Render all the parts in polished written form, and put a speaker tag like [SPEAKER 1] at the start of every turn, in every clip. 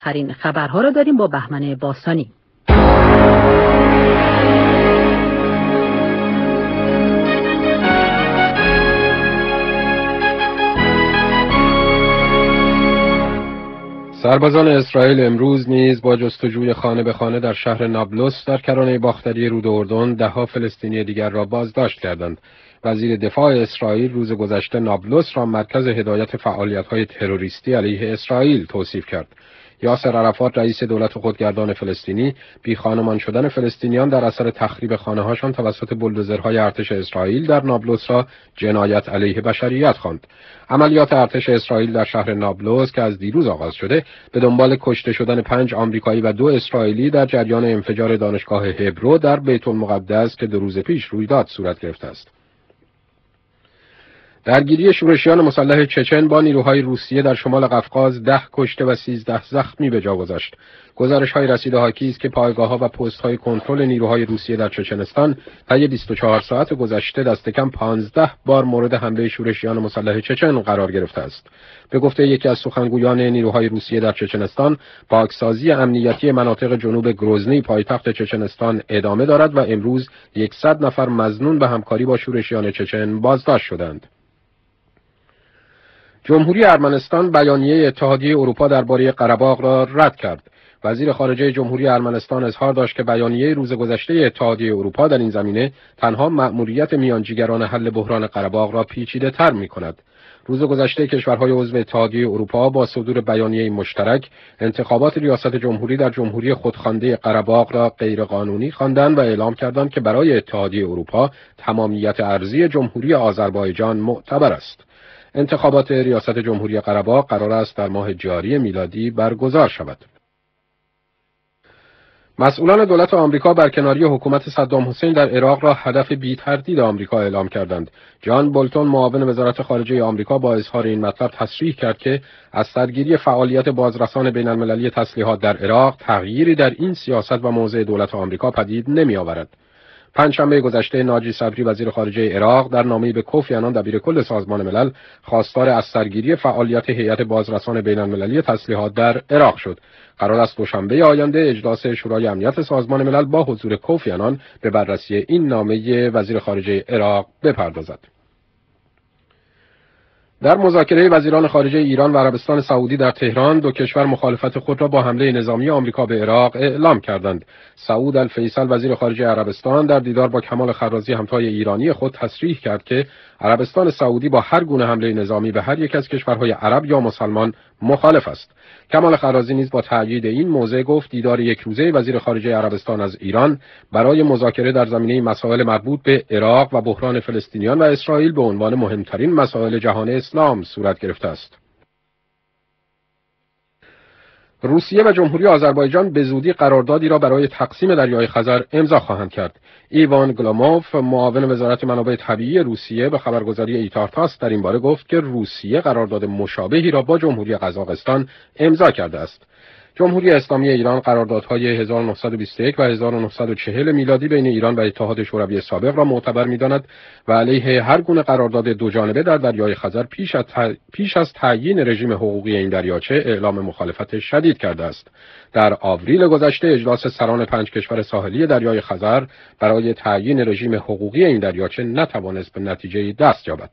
[SPEAKER 1] ترین خبرها را داریم با بهمن باستانی.
[SPEAKER 2] سربازان اسرائیل امروز نیز با جستجوی خانه به خانه در شهر نابلس در کرانه باختری رود اردن ده‌ها فلسطینی دیگر را بازداشت کردند. وزیر دفاع اسرائیل روز گذشته نابلس را مرکز هدایت فعالیت‌های تروریستی علیه اسرائیل توصیف کرد. یاسر عرفات رئیس دولت خودگردان فلسطینی بی خانمان شدن فلسطینیان در اثر تخریب خانه‌هاشان توسط بولدوزرهای ارتش اسرائیل در نابلس را جنایت علیه بشریت خواند. عملیات ارتش اسرائیل در شهر نابلس که از دیروز آغاز شده به دنبال کشته شدن 5 آمریکایی و 2 اسرائیلی در جریان انفجار دانشگاه هبرو در بیت المقدس که 2 روز پیش روی داد صورت گرفته است. درگیری شورشیان مسلح چچن با نیروهای روسیه در شمال قفقاز 10 کشته و 13 زخمی به جا گذاشت. گزارش‌های رسیده حاکی است که پایگاه‌ها و پست‌های کنترل نیروهای روسیه در چچنستان طی 24 ساعت گذشته دست کم 15 بار مورد حمله شورشیان مسلح چچن قرار گرفته است. به گفته یکی از سخنگویان نیروهای روسیه در چچنستان، پاکسازی امنیتی مناطق جنوب گروزنی پایتخت چچنستان ادامه دارد و امروز 100 نفر مظنون به همکاری با شورشیان چچن بازداشت شدند. جمهوری ارمنستان بیانیه اتحادیه اروپا درباره قره‌باغ را رد کرد. وزیر خارجه جمهوری ارمنستان اظهار داشت که بیانیه روز گذشته اتحادیه اروپا در این زمینه تنها مأموریت میانجیگران حل بحران قره‌باغ را پیچیده‌تر می‌کند. روز گذشته کشورهای عضو اتحادیه اروپا با صدور بیانیه مشترک انتخابات ریاست جمهوری در جمهوری خودخوانده قره‌باغ را غیرقانونی خواندند و اعلام کردند که برای اتحادیه اروپا تمامیت ارضی جمهوری آذربایجان معتبر است. انتخابات ریاست جمهوری قره‌باغ قرار است در ماه جاری میلادی برگزار شود. مسئولان دولت آمریکا برکناری حکومت صدام حسین در عراق را هدف بی‌تردید آمریکا اعلام کردند. جان بولتون معاون وزارت خارجه آمریکا با اظهار این مطلب تصریح کرد که از سرگیری فعالیت بازرسان بین‌المللی تسلیحات در عراق تغییری در این سیاست و موضع دولت آمریکا پدید نمی‌آورد. پنجشنبه گذشته ناجی صدری وزیر خارجه عراق در نامه‌ای به کوفی عنان دبیرکل سازمان ملل خواستار از سرگیری فعالیت هیئت بازرسان بین‌المللی تسلیحات در عراق شد. قرار است دوشنبه آینده اجلاس شورای امنیت سازمان ملل با حضور کوفی عنان به بررسی این نامه وزیر خارجه عراق بپردازد. در مذاکره وزیران خارجه ایران و عربستان سعودی در تهران، 2 کشور مخالفت خود را با حمله نظامی آمریکا به عراق اعلام کردند. سعود الفیصل وزیر خارجه عربستان در دیدار با کمال خرازی همتای ایرانی خود تصریح کرد که عربستان سعودی با هر گونه حمله نظامی به هر یک از کشورهای عرب یا مسلمان مخالف است. کمال خرازی نیز با تأیید این موضع گفت دیدار 1 روزه وزیر خارجه عربستان از ایران برای مذاکره در زمینه مسائل مربوط به عراق و بحران فلسطینیان و اسرائیل به عنوان مهمترین مسائل جهان اسلام صورت گرفته است. روسیه و جمهوری آذربایجان به زودی قراردادی را برای تقسیم دریای خزر امضا خواهند کرد. ایوان گلوموف معاون وزارت منابع طبیعی روسیه به خبرگزاری ایتارتاس در این باره گفت که روسیه قرارداد مشابهی را با جمهوری قزاقستان امضا کرده است. جمهوری اسلامی ایران قراردادهای 1921 و 1940 میلادی بین ایران و اتحاد شوروی سابق را معتبر می‌داند و علیه هر گونه قرارداد دوجانبه در دریای خزر پیش از تعیین رژیم حقوقی این دریاچه اعلام مخالفت شدید کرده است. در آوریل گذشته اجلاس سران 5 کشور ساحلی دریای خزر برای تعیین رژیم حقوقی این دریاچه نتوانست به نتیجه دست یابد.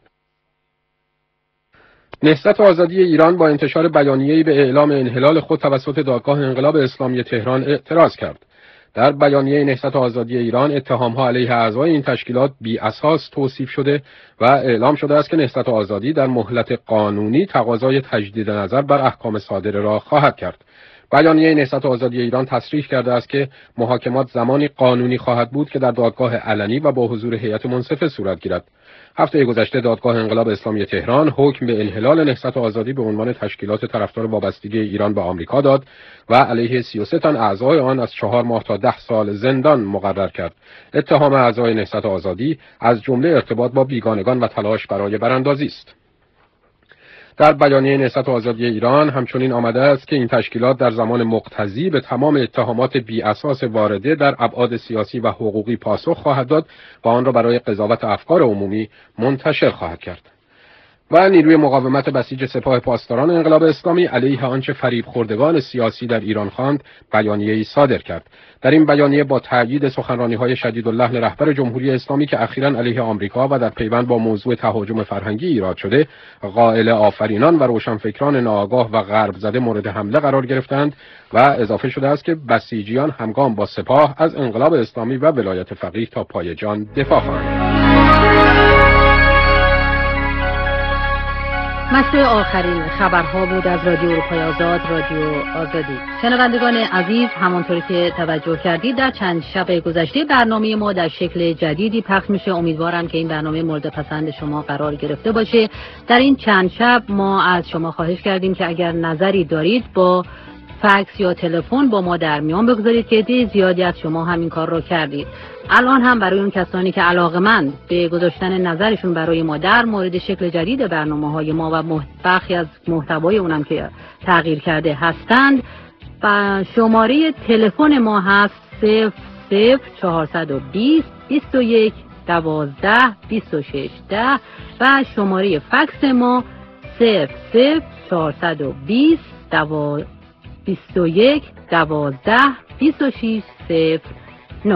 [SPEAKER 2] نهضت آزادی ایران با انتشار بیانیه‌ای به اعلام انحلال خود توسط دادگاه انقلاب اسلامی تهران اعتراض کرد. در بیانیه نهضت آزادی ایران اتهام‌ها علیه اعضای این تشکیلات بی اساس توصیف شده و اعلام شده است که نهضت آزادی در مهلت قانونی تقاضای تجدید نظر بر احکام صادره را خواهد کرد. بیانیه نهضت آزادی ایران تصریح کرده است که محاکمات زمانی قانونی خواهد بود که در دادگاه علنی و با حضور هیئت منصفه صورت گیرد. هفته گذشته دادگاه انقلاب اسلامی تهران حکم به انحلال نهضت آزادی به عنوان تشکیلات طرفدار وابستگی ایران به آمریکا داد و علیه 33 تن اعضای آن از 4 ماه تا 10 سال زندان مقرر کرد. اتهام اعضای نهضت آزادی از جمله ارتباط با بیگانگان و تلاش برای براندازی است. در بیانیه نهضت آزادی ایران همچنین آمده است که این تشکیلات در زمان مقتضی به تمام اتهامات بی اساس وارده در ابعاد سیاسی و حقوقی پاسخ خواهد داد و آن را برای قضاوت افکار عمومی منتشر خواهد کرد. و نیروی مقاومت بسیج سپاه پاسداران انقلاب اسلامی علیه آنچه فریب خوردگان سیاسی در ایران خواند بیانیه‌ای صادر کرد. در این بیانیه با تأیید سخنرانی‌های شدیداللحن رهبر جمهوری اسلامی که اخیراً علیه آمریکا و در پیوند با موضوع تهاجم فرهنگی ایراد شده، قائل آفرینان و روشنفکران ناآگاه و غرب زده مورد حمله قرار گرفتند و اضافه شده است که بسیجیان همگام با سپاه از انقلاب اسلامی و ولایت فقیه تا پای جان دفاع خواهند.
[SPEAKER 1] مشروع آخرین خبرها بود از رادیو اروپای آزاد، رادیو آزادی. شنوندگان عزیز، همانطوری که توجه کردید در چند شب گذشته برنامه ما در شکل جدیدی پخش میشه. امیدوارم که این برنامه مورد پسند شما قرار گرفته باشه. در این چند شب ما از شما خواهش کردیم که اگر نظری دارید با فکس یا تلفن با ما در میان بگذارید که عده زیادی از شما همین کار رو کردید. الان هم برای اون کسانی که علاقه‌مند به گذاشتن نظرشون برای ما در مورد شکل جدید برنامه‌های ما و برخی از محتوای اونم که تغییر کرده هستند، و شماره تلفن ما هست 00420 21 12 26 10 و شماره فکس ما 00420 21 12 26 09.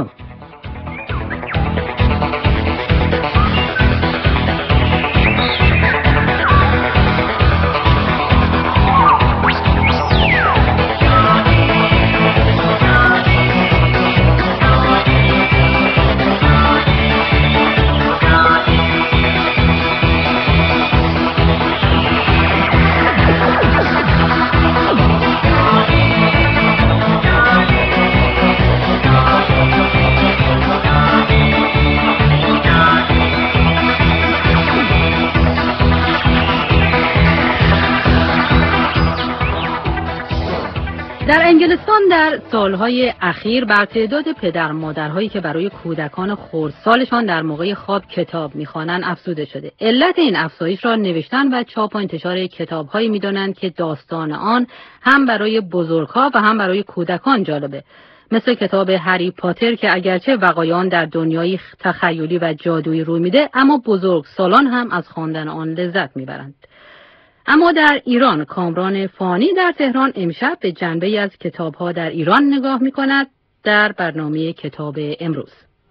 [SPEAKER 1] در انگلستان در سالهای اخیر بر تعداد پدر مادرهایی که برای کودکان خردسالشان در موقع خواب کتاب می‌خوانند افزوده شده. علت این افزایش را نوشتن و چاپ و انتشار کتاب‌هایی می‌دانند که داستان آن هم برای بزرگ‌ها و هم برای کودکان جالبه. مثل کتاب هری پاتر که اگرچه وقایع در دنیای تخیلی و جادویی روی میده، اما بزرگسالان هم از خواندن آن لذت می‌برند. اما در ایران، کامران فانی در تهران امشب به جنبه‌ای از کتاب‌ها در ایران نگاه می‌کند در برنامه کتاب امروز.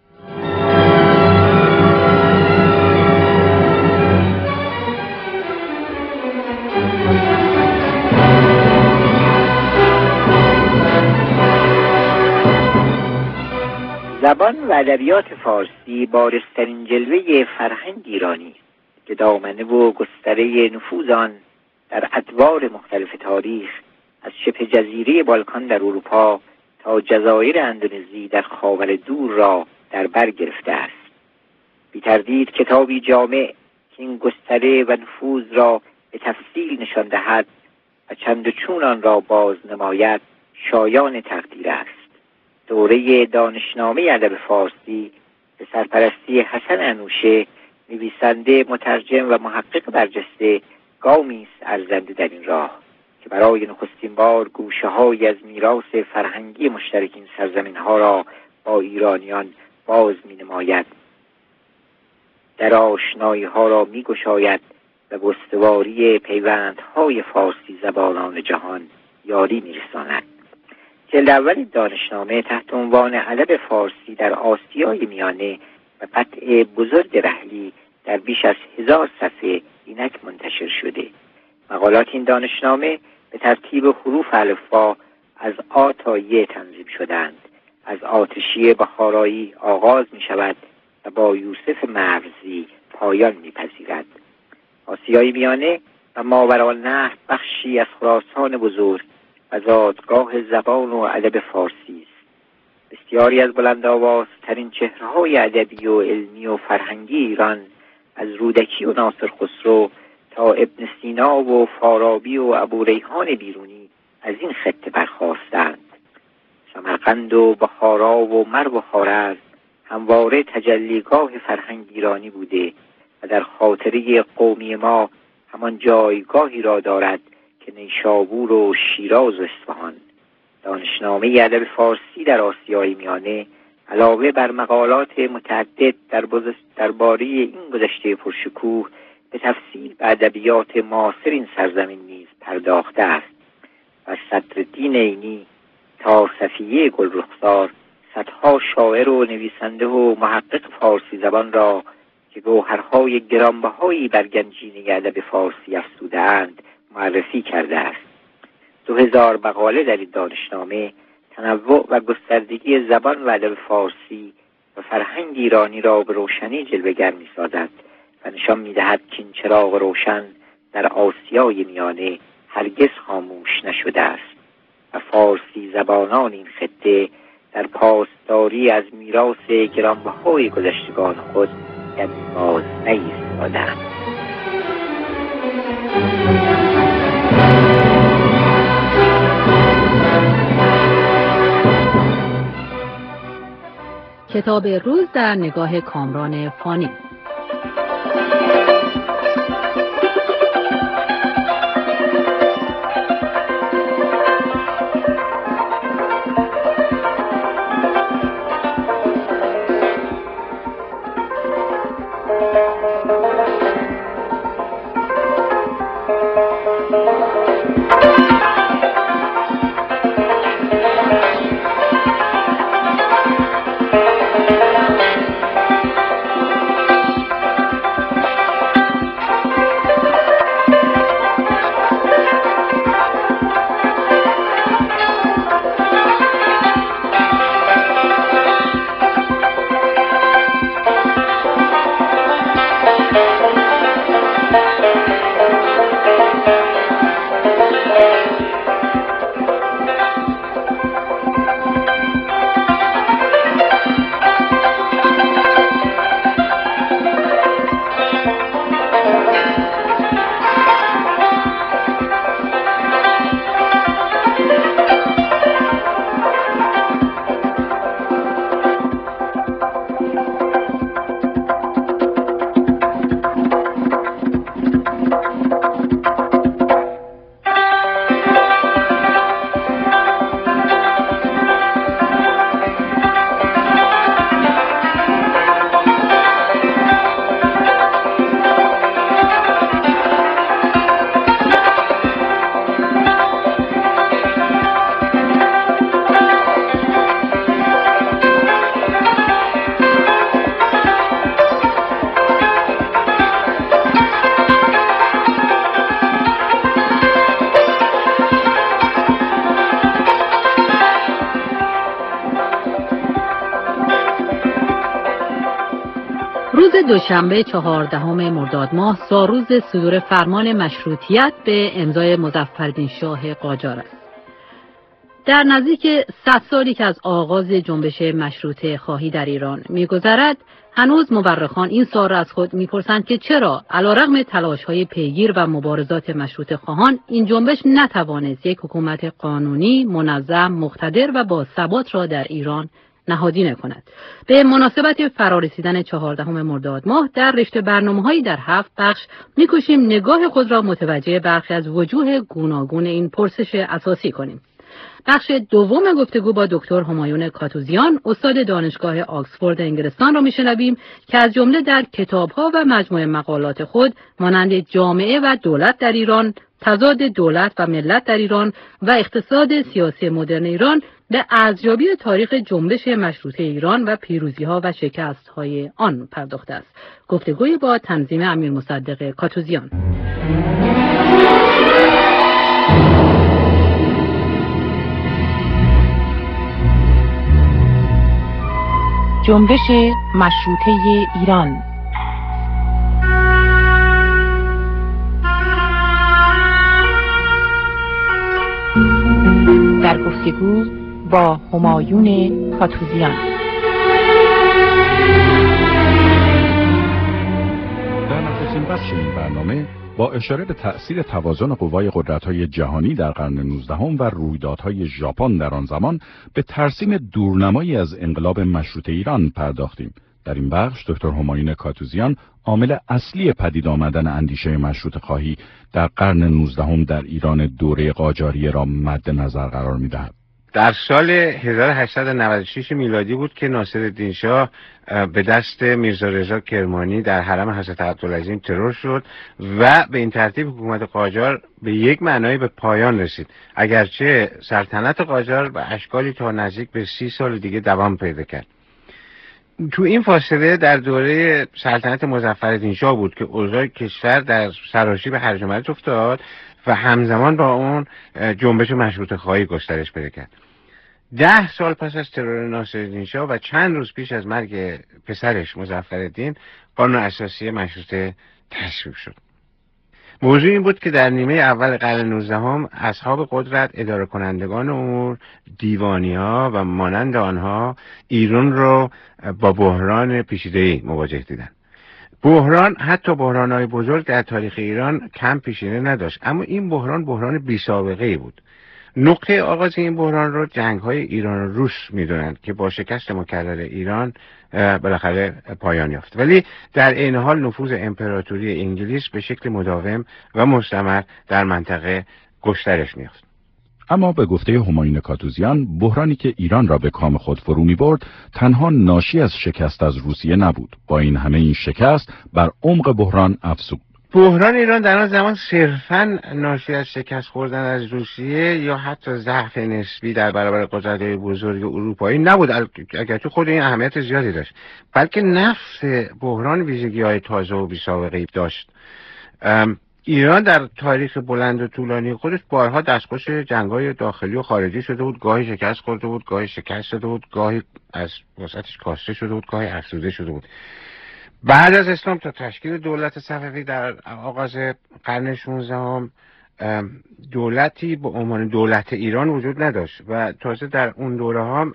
[SPEAKER 3] زبان و ادبیات فارسی بارزترین جلوه فرهنگ ایرانی که دامنه و گستره نفوذ آن در ادوار مختلف تاریخ از شبه جزیره بالکان در اروپا تا جزایر اندونزی در خاور دور را در بر گرفته است. بی تردید کتابی جامع که این گستره و نفوذ را به تفصیل نشان دهد و چند و چون آن را باز نماید شایان تقدیر است. دوره دانشنامه ادب فارسی به سرپرستی حسن انوشه، نویسنده، مترجم و محقق برجسته، گامی است ارزنده در این راه که برای نخستین بار گوشه‌هایی از میراث فرهنگی مشترک این سرزمین‌ها را با ایرانیان باز می‌نماید، در آشنایی‌ها را می‌گشاید و به استواری پیوندهای فارسی زبانان جهان یاری می‌رساند. جلد اول دانشنامه تحت عنوان ادب فارسی در آسیای میانه و قطع بزرگ رحلی در بیش از 1000 صفحه اینک منتشر شده. مقالات این دانشنامه به ترتیب حروف الفبا از آ تا ی تنظیم شدند. از آتشی بخارایی آغاز می شود و با یوسف مرزی پایان می پذیرد. آسیای میانه و ماوراءالنهر بخشی از خراسان بزرگ و زادگاه زبان و ادب فارسی است. بسیاری از بلندآوازترین چهره‌های ادبی و علمی و فرهنگی ایران، از رودکی و ناصر خسرو تا ابن سینا و فارابی و ابوریحان بیرونی از این خطه برخاستند. سمرقند و بخارا و مرو و خوارزم همواره تجلیگاه فرهنگ ایرانی بوده و در خاطره قومی ما همان جایگاهی را دارد که نیشابور و شیراز و اصفهان. دانشنامه ادب فارسی در آسیای میانه علاوه بر مقالات متعدد درباره این گذشته پرشکوه به تفصیل به ادبیات معاصر این سرزمین نیز پرداخته است و صدرالدین عینی تا صفیه گلرخسار صدها شاعر و نویسنده و محقق فارسی زبان را که گوهرهای گرانبهایی بر گنجینه ادب فارسی افزوده‌اند معرفی کرده است. 2000 مقاله در این دانشنامه تنوع و گستردگی زبان و ادب فارسی و فرهنگ ایرانی را به روشنی جلوه‌گر می‌سازد و نشان می‌دهد که این چراغ روشن در آسیای میانه هرگز خاموش نشده است و فارسی زبانان این خطه در پاسداری از میراث گرانبهای گذشتگان خود دمی باز نایستاده‌اند.
[SPEAKER 1] کتاب روز در نگاه کامران فانی. دوشنبه 14 مرداد ماه سالروز صدور فرمان مشروطیت به امضای مظفرالدین شاه قاجار است. در نزدیک 100 سالی که از آغاز جنبش مشروطه خواهی در ایران می‌گذرد، هنوز مورخان این سوال را از خود می‌پرسند که چرا علیرغم تلاش‌های پیگیر و مبارزات مشروطه خواهان این جنبش نتوانست یک حکومت قانونی، منظم، مقتدر و با ثبات را در ایران نهادینه کند. به مناسبت فرارسیدن 14 مرداد ماه در رشته برنامه‌هایی در 7 بخش می‌کوشیم نگاه خود را متوجه برخی از وجوه گوناگون این پرسش اساسی کنیم. بخش دوم گفتگو با دکتر همایون کاتوزیان، استاد دانشگاه آکسفورد انگلستان را میشنویم که از جمله در کتاب‌ها و مجموعه مقالات خود مانند جامعه و دولت در ایران، تضاد دولت و ملت در ایران و اقتصاد سیاسی مدرن ایران به ارزیابی تاریخ جنبش مشروطه ایران و پیروزی‌ها و شکست‌های آن پرداخته است. گفتگوی با تنظیم امیر مصدق کاتوزیان.
[SPEAKER 4] جنبش مشروطه ایران. در گفتگو با همایون کاتوزیان.
[SPEAKER 5] در نخستین بخش این برنامه با اشاره به تأثیر توازن قوای قدرت‌های جهانی در قرن 19 و رویدادهای ژاپن در آن زمان به ترسیم دورنمایی از انقلاب مشروطه ایران پرداختیم. در این بخش دکتر همایون کاتوزیان عامل اصلی پدید آمدن اندیشه مشروطه خواهی در قرن 19 در ایران دوره قاجاریه را مد نظر قرار می‌دهد.
[SPEAKER 6] در سال 1896 میلادی بود که ناصرالدین شاه به دست میرزا رضا کرمانی در حرم حضرت عبدالعظیم ترور شد و به این ترتیب حکومت قاجار به یک معنای به پایان رسید، اگرچه سلطنت قاجار به اشکالی تا نزدیک به 30 سال دیگه دوام پیدا کرد. تو این فاصله در دوره سلطنت مظفرالدین شاه بود که اوضاع کشور در سراشیب هرج و مرج افتاد و همزمان با اون جنبش مشروطه خواهی گسترش پیدا کرد. 10 سال پس از ترور ناصرالدین شاه و چند روز پیش از مرگ پسرش مظفرالدین، قانون اساسی مشروطه تصویب شد. موضوع این بود که در نیمه اول قرن 19 اصحاب قدرت، اداره کنندگان امور، دیوانی‌ها و مانند آنها ایران رو با بحران پیچیده‌ای مواجه دیدند. بحران، حتی بحران‌های بزرگ در تاریخ ایران کم پیشینه نداشت، اما این بحران بی سابقه‌ای بود. نقطه آغاز این بحران رو جنگ‌های ایران و روس می‌دونند که با شکست مکرر ایران بالاخره پایان یافت، ولی در عین حال نفوذ امپراتوری انگلیس به شکل مداوم و مستمر در منطقه گسترش می‌یافت.
[SPEAKER 5] اما به گفته همایون کاتوزیان، بحرانی که ایران را به کام خود فرو می‌برد تنها ناشی از شکست از روسیه نبود. با این همه این شکست بر عمق بحران افزود.
[SPEAKER 6] بحران ایران در آن زمان صرفاً ناشی از شکست خوردن از روسیه یا حتی ضعف نسبی در برابر قدرت‌های بزرگ اروپایی نبود، اگرچه خود این اهمیت زیادی داشت، بلکه نفس بحران ویژگی‌های تازه و بی‌سابقه‌ای داشت. ایران در تاریخ بلند و طولانی خودش بارها دستخوش جنگ‌های داخلی و خارجی شده بود، گاهی شکست خورده بود، گاهی شکست شده بود، گاهی از وسطش کاسته شده بود، گاهی افسوده شده بود. بعد از اسلام تا تشکیل دولت صفوی در آغاز قرن 16 دولتی به عنوان دولت ایران وجود نداشت و تازه در اون دوره ها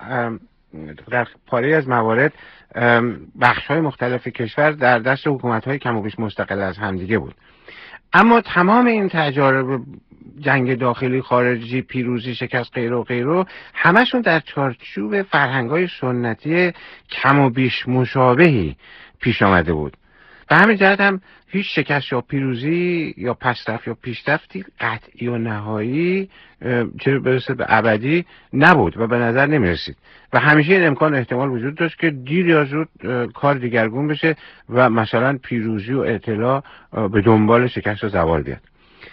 [SPEAKER 6] در پاره از موارد بخش‌های مختلف کشور در دست حکومت‌های کم و بیش مستقل از همدیگه بود. اما تمام این تجارب جنگ داخلی خارجی، پیروزی، شکست، غیره و غیره، همشون در چارچوب فرهنگ‌های سنتی کم و بیش مشابهی پیش آمده بود. به همین جهت هم هیچ شکست یا پیروزی یا پسرفت یا پیشرفتی قطعی و نهایی چه برسه به ابدی نبود و به نظر نمی رسید و همیشه این امکان احتمال وجود داشت که دیر یا زود کار دیگرگون بشه و مثلا پیروزی و اطلاع به دنبال شکست و زوال بیاد.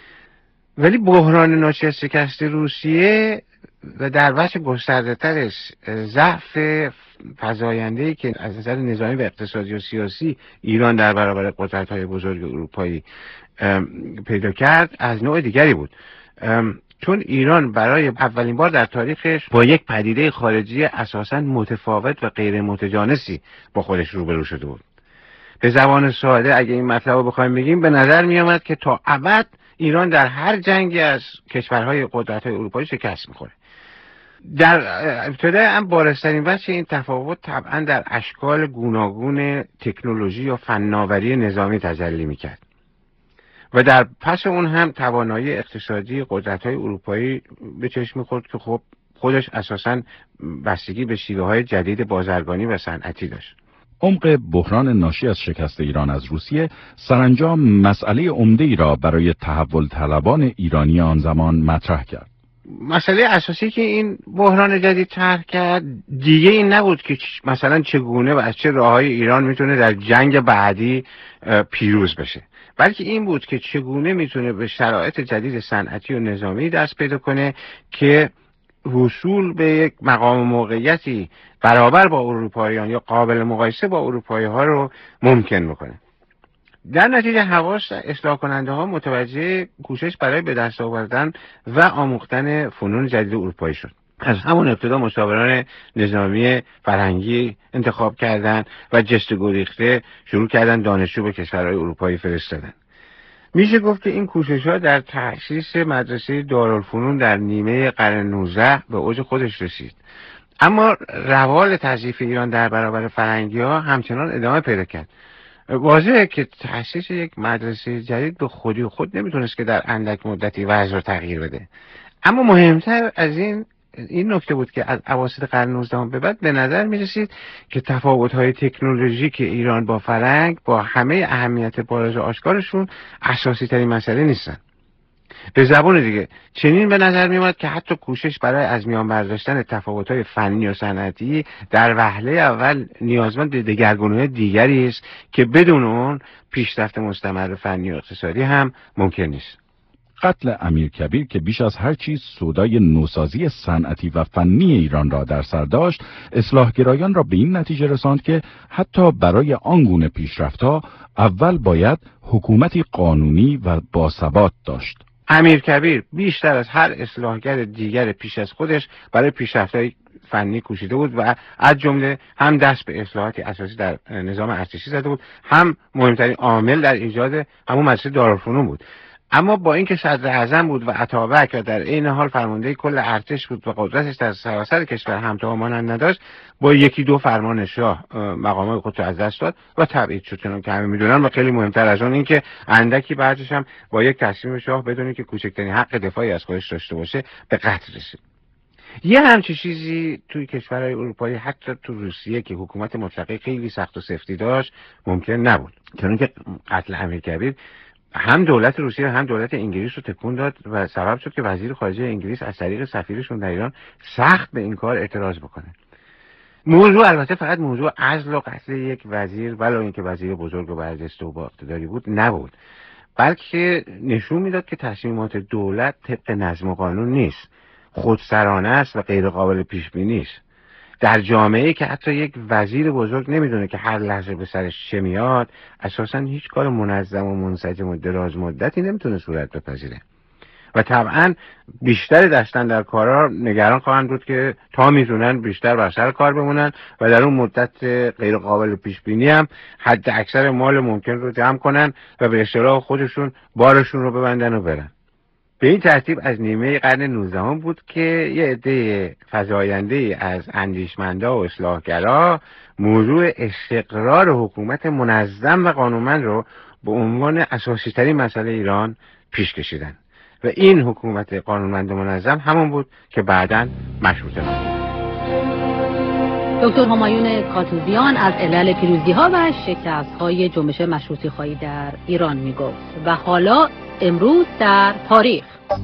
[SPEAKER 6] ولی بحران ناشی از شکست روسیه و در وجه گسترده ترش ضعف فزاینده‌ای که از نظر نظامی و اقتصادی و سیاسی ایران در برابر قدرت‌های بزرگ اروپایی پیدا کرد از نوع دیگری بود، چون ایران برای اولین بار در تاریخش با یک پدیده خارجی اساساً متفاوت و غیر متجانسی با خودش روبرو شده بود. به زبان ساده اگه این مطلب رو بخوایم بگیم، به نظر می آمد که تا ابد ایران در هر جنگی از کشورهای قدرت‌های اروپایی شکست می‌خوره. در ابتدای هم بارزترین وجه این تفاوت طبعا در اشکال گوناگون تکنولوژی یا فناوری نظامی تجلی میکرد و در پس اون هم توانایی اقتصادی قدرت‌های اروپایی به چشم می‌خورد که خب خودش اساساً بستگی به شیوه‌های جدید بازرگانی و صنعتی داشت.
[SPEAKER 5] عمق بحران ناشی از شکست ایران از روسیه سرانجام مسئله عمده‌ای را برای تحول طلبان ایرانی آن زمان مطرح کرد.
[SPEAKER 6] مسئله اساسی که این بحران جدید طرح کرد دیگه این نبود که مثلا چگونه و از چه راه‌های ایران میتونه در جنگ بعدی پیروز بشه، بلکه این بود که چگونه میتونه به شرایط جدید صنعتی و نظامی دست پیدا کنه که وصول به یک مقام موقعیتی برابر با اروپاییان یا قابل مقایسه با اروپایی‌ها رو ممکن میکنه. در نتیجه حواس اصلاح کننده ها متوجه کوشش برای به دست آوردن و آموختن فنون جدید اروپایی شد. از همون ابتدا مشاوران نظامی فرهنگی انتخاب کردن و جست گریخته شروع کردن دانشجو به کشورهای اروپایی فرستادن. میشه گفت که این کوشش ها در تأسیس مدرسه دارالفنون در نیمه قرن 19 به اوج خودش رسید. اما روال تضعیف ایران در برابر فرنگی ها همچنان ادامه پیدا کرد. واضحه که تأسیس یک مدرسه جدید به خودی و خود نمیتونست که در اندک مدتی وضع رو تغییر بده. اما مهمتر از این نکته بود که از اواسط قرن 19 به بعد به نظر میرسید که تفاوت‌های تکنولوژیک ایران با فرنگ با همه اهمیت بارز و آشکارشون اساسی ترین مسئله نیستن. به زبان دیگه چنین به نظر میاد که حتی کوشش برای از میان برداشتن تفاوت‌های فنی و صنعتی در وهله اول نیازمند به دگرگونی دیگری است که بدون اون پیشرفت مستمر فنی و اقتصادی هم ممکن نیست.
[SPEAKER 5] قتل امیرکبیر که بیش از هر چیز سودای نوسازی صنعتی و فنی ایران را در سر داشت، اصلاحگرایان را به این نتیجه رساند که حتی برای آنگونه پیشرفت‌ها اول باید حکومتی قانونی و باثبات داشت.
[SPEAKER 6] امیرکبیر بیشتر از هر اصلاحگر دیگر پیش از خودش برای پیشرفت‌های فنی کوشیده بود و از جمله هم دست به اصلاحاتی اساسی در نظام ارتشی زده بود، هم مهمترین عامل در ایجاد همون مدرسه دارالفنون بود. اما با اینکه صدر اعظم بود و اتابک و در عین حال فرمانده کل ارتش بود و قدرتش در سراسر کشور همتا و مانند نداشت، با یکی دو فرمان شاه مقامات خودش از دست داد و تبعید شد، چون که همه میدونن. و خیلی مهمتر از اون این که اندکی بعدش هم با یک تصمیم شاه بدون که کوچکترین حق دفاعی از خودش داشته باشه به قتل رسید. یه همچین چیزی توی کشورهای اروپایی، حتی تو روسیه که حکومت مطلقه خیلی سخت و سفتی داشت، ممکن نبود، چون که قتل امیرکبیر هم دولت روسیه هم دولت انگلیس رو تکون داد و سبب شد که وزیر خارجه انگلیس از طریق سفیرشون در ایران سخت به این کار اعتراض بکنه. موضوع البته فقط موضوع عزل و قتل یک وزیر، ولو اینکه وزیر بزرگ و برجسته و با اقتداری بود، نبود، بلکه نشون میداد که تصمیمات دولت طبق نظم و قانون نیست، خودسرانه است و غیر قابل پیش بینی است. در جامعه‌ای که حتی یک وزیر بزرگ نمیدونه که هر لحظه به سرش چه میاد، اساساً هیچ کار منظم و منسجم و دراز مدتی نمیتونه صورت بپذیره. و طبعاً بیشتر دستن در کارا نگران خواهند بود که تا میتونن بیشتر بر سر کار بمونن و در اون مدت غیر قابل پیش بینی هم حد اکثر مال ممکن رو جمع کنن و به اشتراک خودشون بارشون رو ببندن و برن. به این ترتیب از نیمه قرن 19 بود که یه عده فزاینده از اندیشمندا و اصلاحگرا موضوع استقرار حکومت منظم و قانونمند رو به عنوان اساسی ترین مسئله ایران پیش کشیدن و این حکومت قانونمند و منظم همون بود که بعداً مشروطه نامید.
[SPEAKER 1] دکتر همایون کاتوزیان از علل پیروزی‌ها و شکست‌های جنبش مشروطه‌خواهی در ایران میگفت و حالا امروز در تاریخ.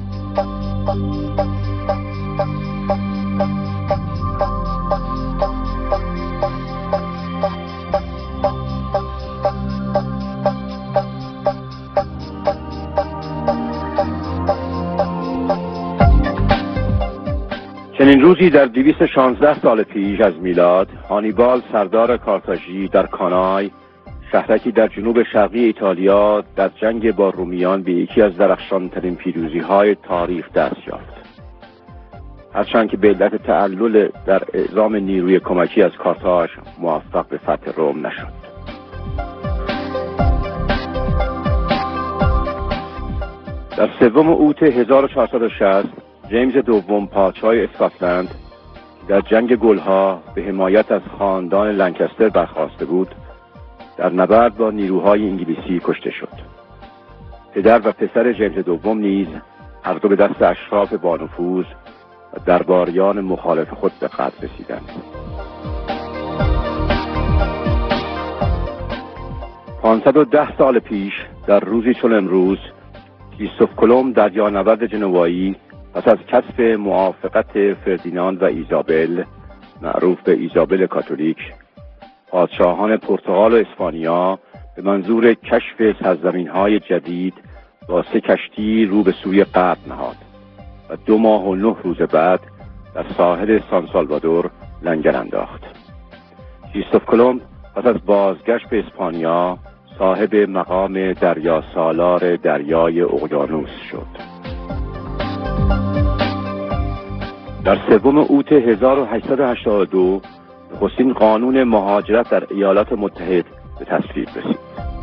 [SPEAKER 7] چنین روزی در 216 سال پیش از میلاد، هانیبال سردار کارتاژی در کانای، شهرکی در جنوب شرقی ایتالیا، در جنگ با رومیان به یکی از درخشانترین پیروزی‌های تاریخ دست یافت. هرچند که به علت تعلل در اعزام نیروی کمکی از کارتاژ موفق به فتح روم نشد. در 3 اوت 1460 جیمز دوم پادشاه اسکاتلند در جنگ گلها به حمایت از خاندان لنکستر برخاسته بود، در نبرد با نیروهای انگلیسی کشته شد. پدر و پسر جیمز دوم نیز هر دو به دست اشراف بانفوذ و درباریان مخالف خود به قتل رسیدند. 510 سال پیش در روزی چون امروز، کریستوف کلمب دریانورد جنوایی پس از کسب موافقت فردیناند و ایزابل، معروف به ایزابل کاتولیک، پادشاهان پرتغال و اسپانیا، به منظور کشف سرزمین‌های جدید با 3 کشتی رو به سوی غرب نهاد و 2 ماه و 9 روز بعد در ساحل سان سالوادور لنگر انداخت. کریستوف کلمب پس از بازگشت به اسپانیا صاحب مقام دریا سالار دریای اقیانوس شد. در 3 اوت 1882 نخستین قانون مهاجرت در ایالات متحد به تصویب رسید.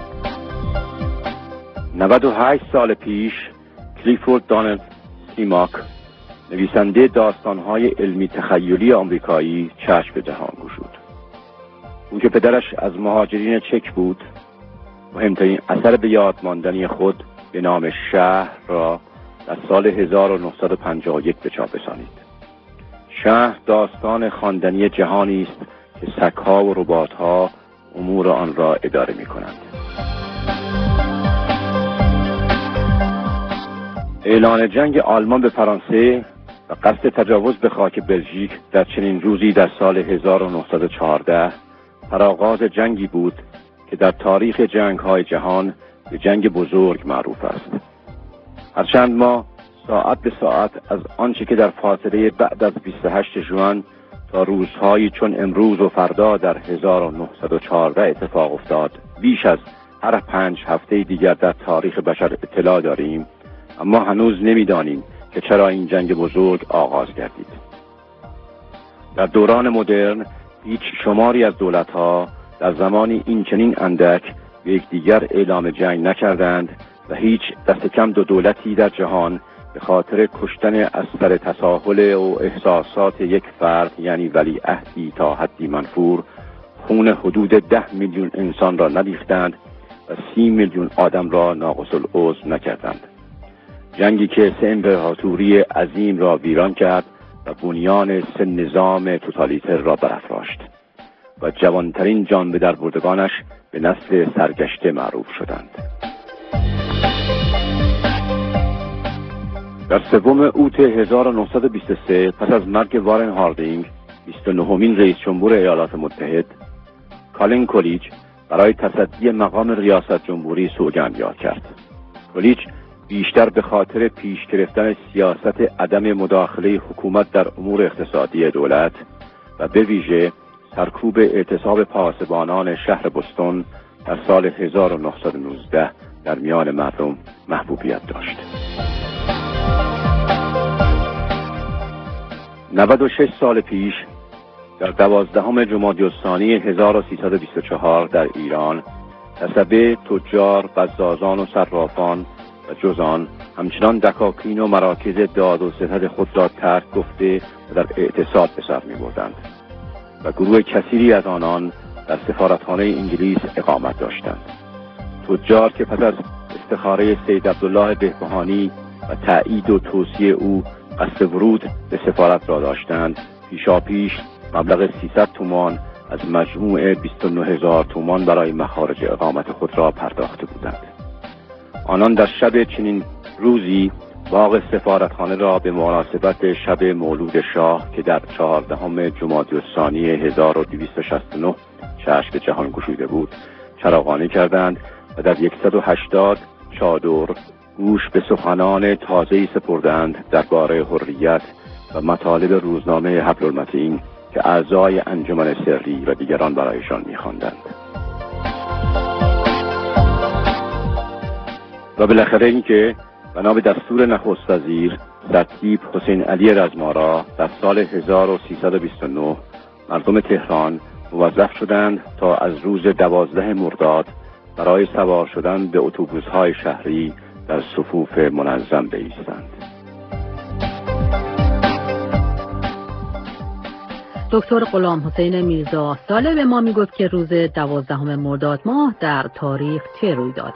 [SPEAKER 7] 98 سال پیش کلیفورد دانلد سیماک، نویسنده داستان‌های علمی تخیلی آمریکایی، چشم به جهان گشود. او که پدرش از مهاجرین چک بود، مهمترین اثر به یاد ماندنی خود به نام شهر را در سال 1951 به چاپ رسانید. شهر داستان خواندنی جهانی است که سگ‌ها و ربات‌ها امور آن را اداره می‌کنند. اعلان جنگ آلمان به فرانسه و قصد تجاوز به خاک بلژیک در چنین روزی در سال 1914 فراغاز جنگی بود که در تاریخ جنگ‌های جهان به جنگ بزرگ معروف است. هرچند ما ساعت به ساعت از آنچه که در فاصله بعد از 28 ژوئن تا روزهایی چون امروز و فردا در 1914 اتفاق افتاد بیش از هر 5 هفته دیگر در تاریخ بشر اطلاع داریم، اما هنوز نمی‌دانیم که چرا این جنگ بزرگ آغاز گردید. در دوران مدرن هیچ شماری از دولت‌ها در زمانی این چنین اندک به یکدیگر اعلام جنگ نکردند و هیچ دست کم دو دولتی در جهان به خاطر کشتن از سر تساهل و احساسات یک فرد یعنی ولیعهدی تا حدی منفور خون حدود 10 میلیون انسان را نریختند و 30 میلیون آدم را ناقص العضو نکردند. جنگی که 3 امپراتوری عظیم را ویران کرد و بنیان 3 نظام توتالیتر را برافراشت و جوانترین جان به در بردگانش به نسل سرگشته معروف شدند. در 3 اوت 1923 پس از مرگ وارن هاردینگ 29مین رئیس جمهور ایالات متحد، کالین کولیچ برای تصدی مقام ریاست جمهوری سوگند یاد کرد. کولیچ بیشتر به خاطر پیش گرفتن سیاست عدم مداخله حکومت در امور اقتصادی دولت و به ویژه سرکوب اعتصاب پاسبانان شهر بوستون در سال 1919 در میان مردم محبوبیت داشت. 96 سال پیش در 12 جمادی الثانی 1324 در ایران عصبه تجار، بزازان و صرافان و جزان همچنان دکاکین و مراکز داد و ستد خود را ترک گفته و در اعتصاب به سر می بردند و گروه کثیری از آنان در سفارتخانه انگلیس اقامت داشتند. تجار که پس از استخاره سید عبدالله بهبهانی و تأیید و توصیه او قصد ورود به سفارت را داشتند، پیشاپیش مبلغ 300 تومان از مجموع 29,000 تومان برای مخارج اقامت خود را پرداخته بودند. آنان در شب چنین روزی باغ سفارتخانه را به مناسبت شب مولود شاه که در 14 جمادی الثانی 1269 چشم به جهان گشوده بود چراغانی کردند و در 180 چادر گوش به سخنان تازه‌ای سپردند درباره حریت و مطالب روزنامه حبل المتین که اعضای انجمن سری و دیگران برایشان می‌خواندند. و بالاخره اینکه بنا به دستور نخست وزیر سرتیپ حسین علی رزمارا در سال 1329 مردم تهران موظف شدند تا از روز 12 مرداد برای سوار شدن به اتوبوس‌های شهری در صفوف منظم بایستند.
[SPEAKER 1] دکتر غلام حسین میرزا ساله به ما میگفت که روز 12 مرداد ماه در تاریخ چه روی داد؟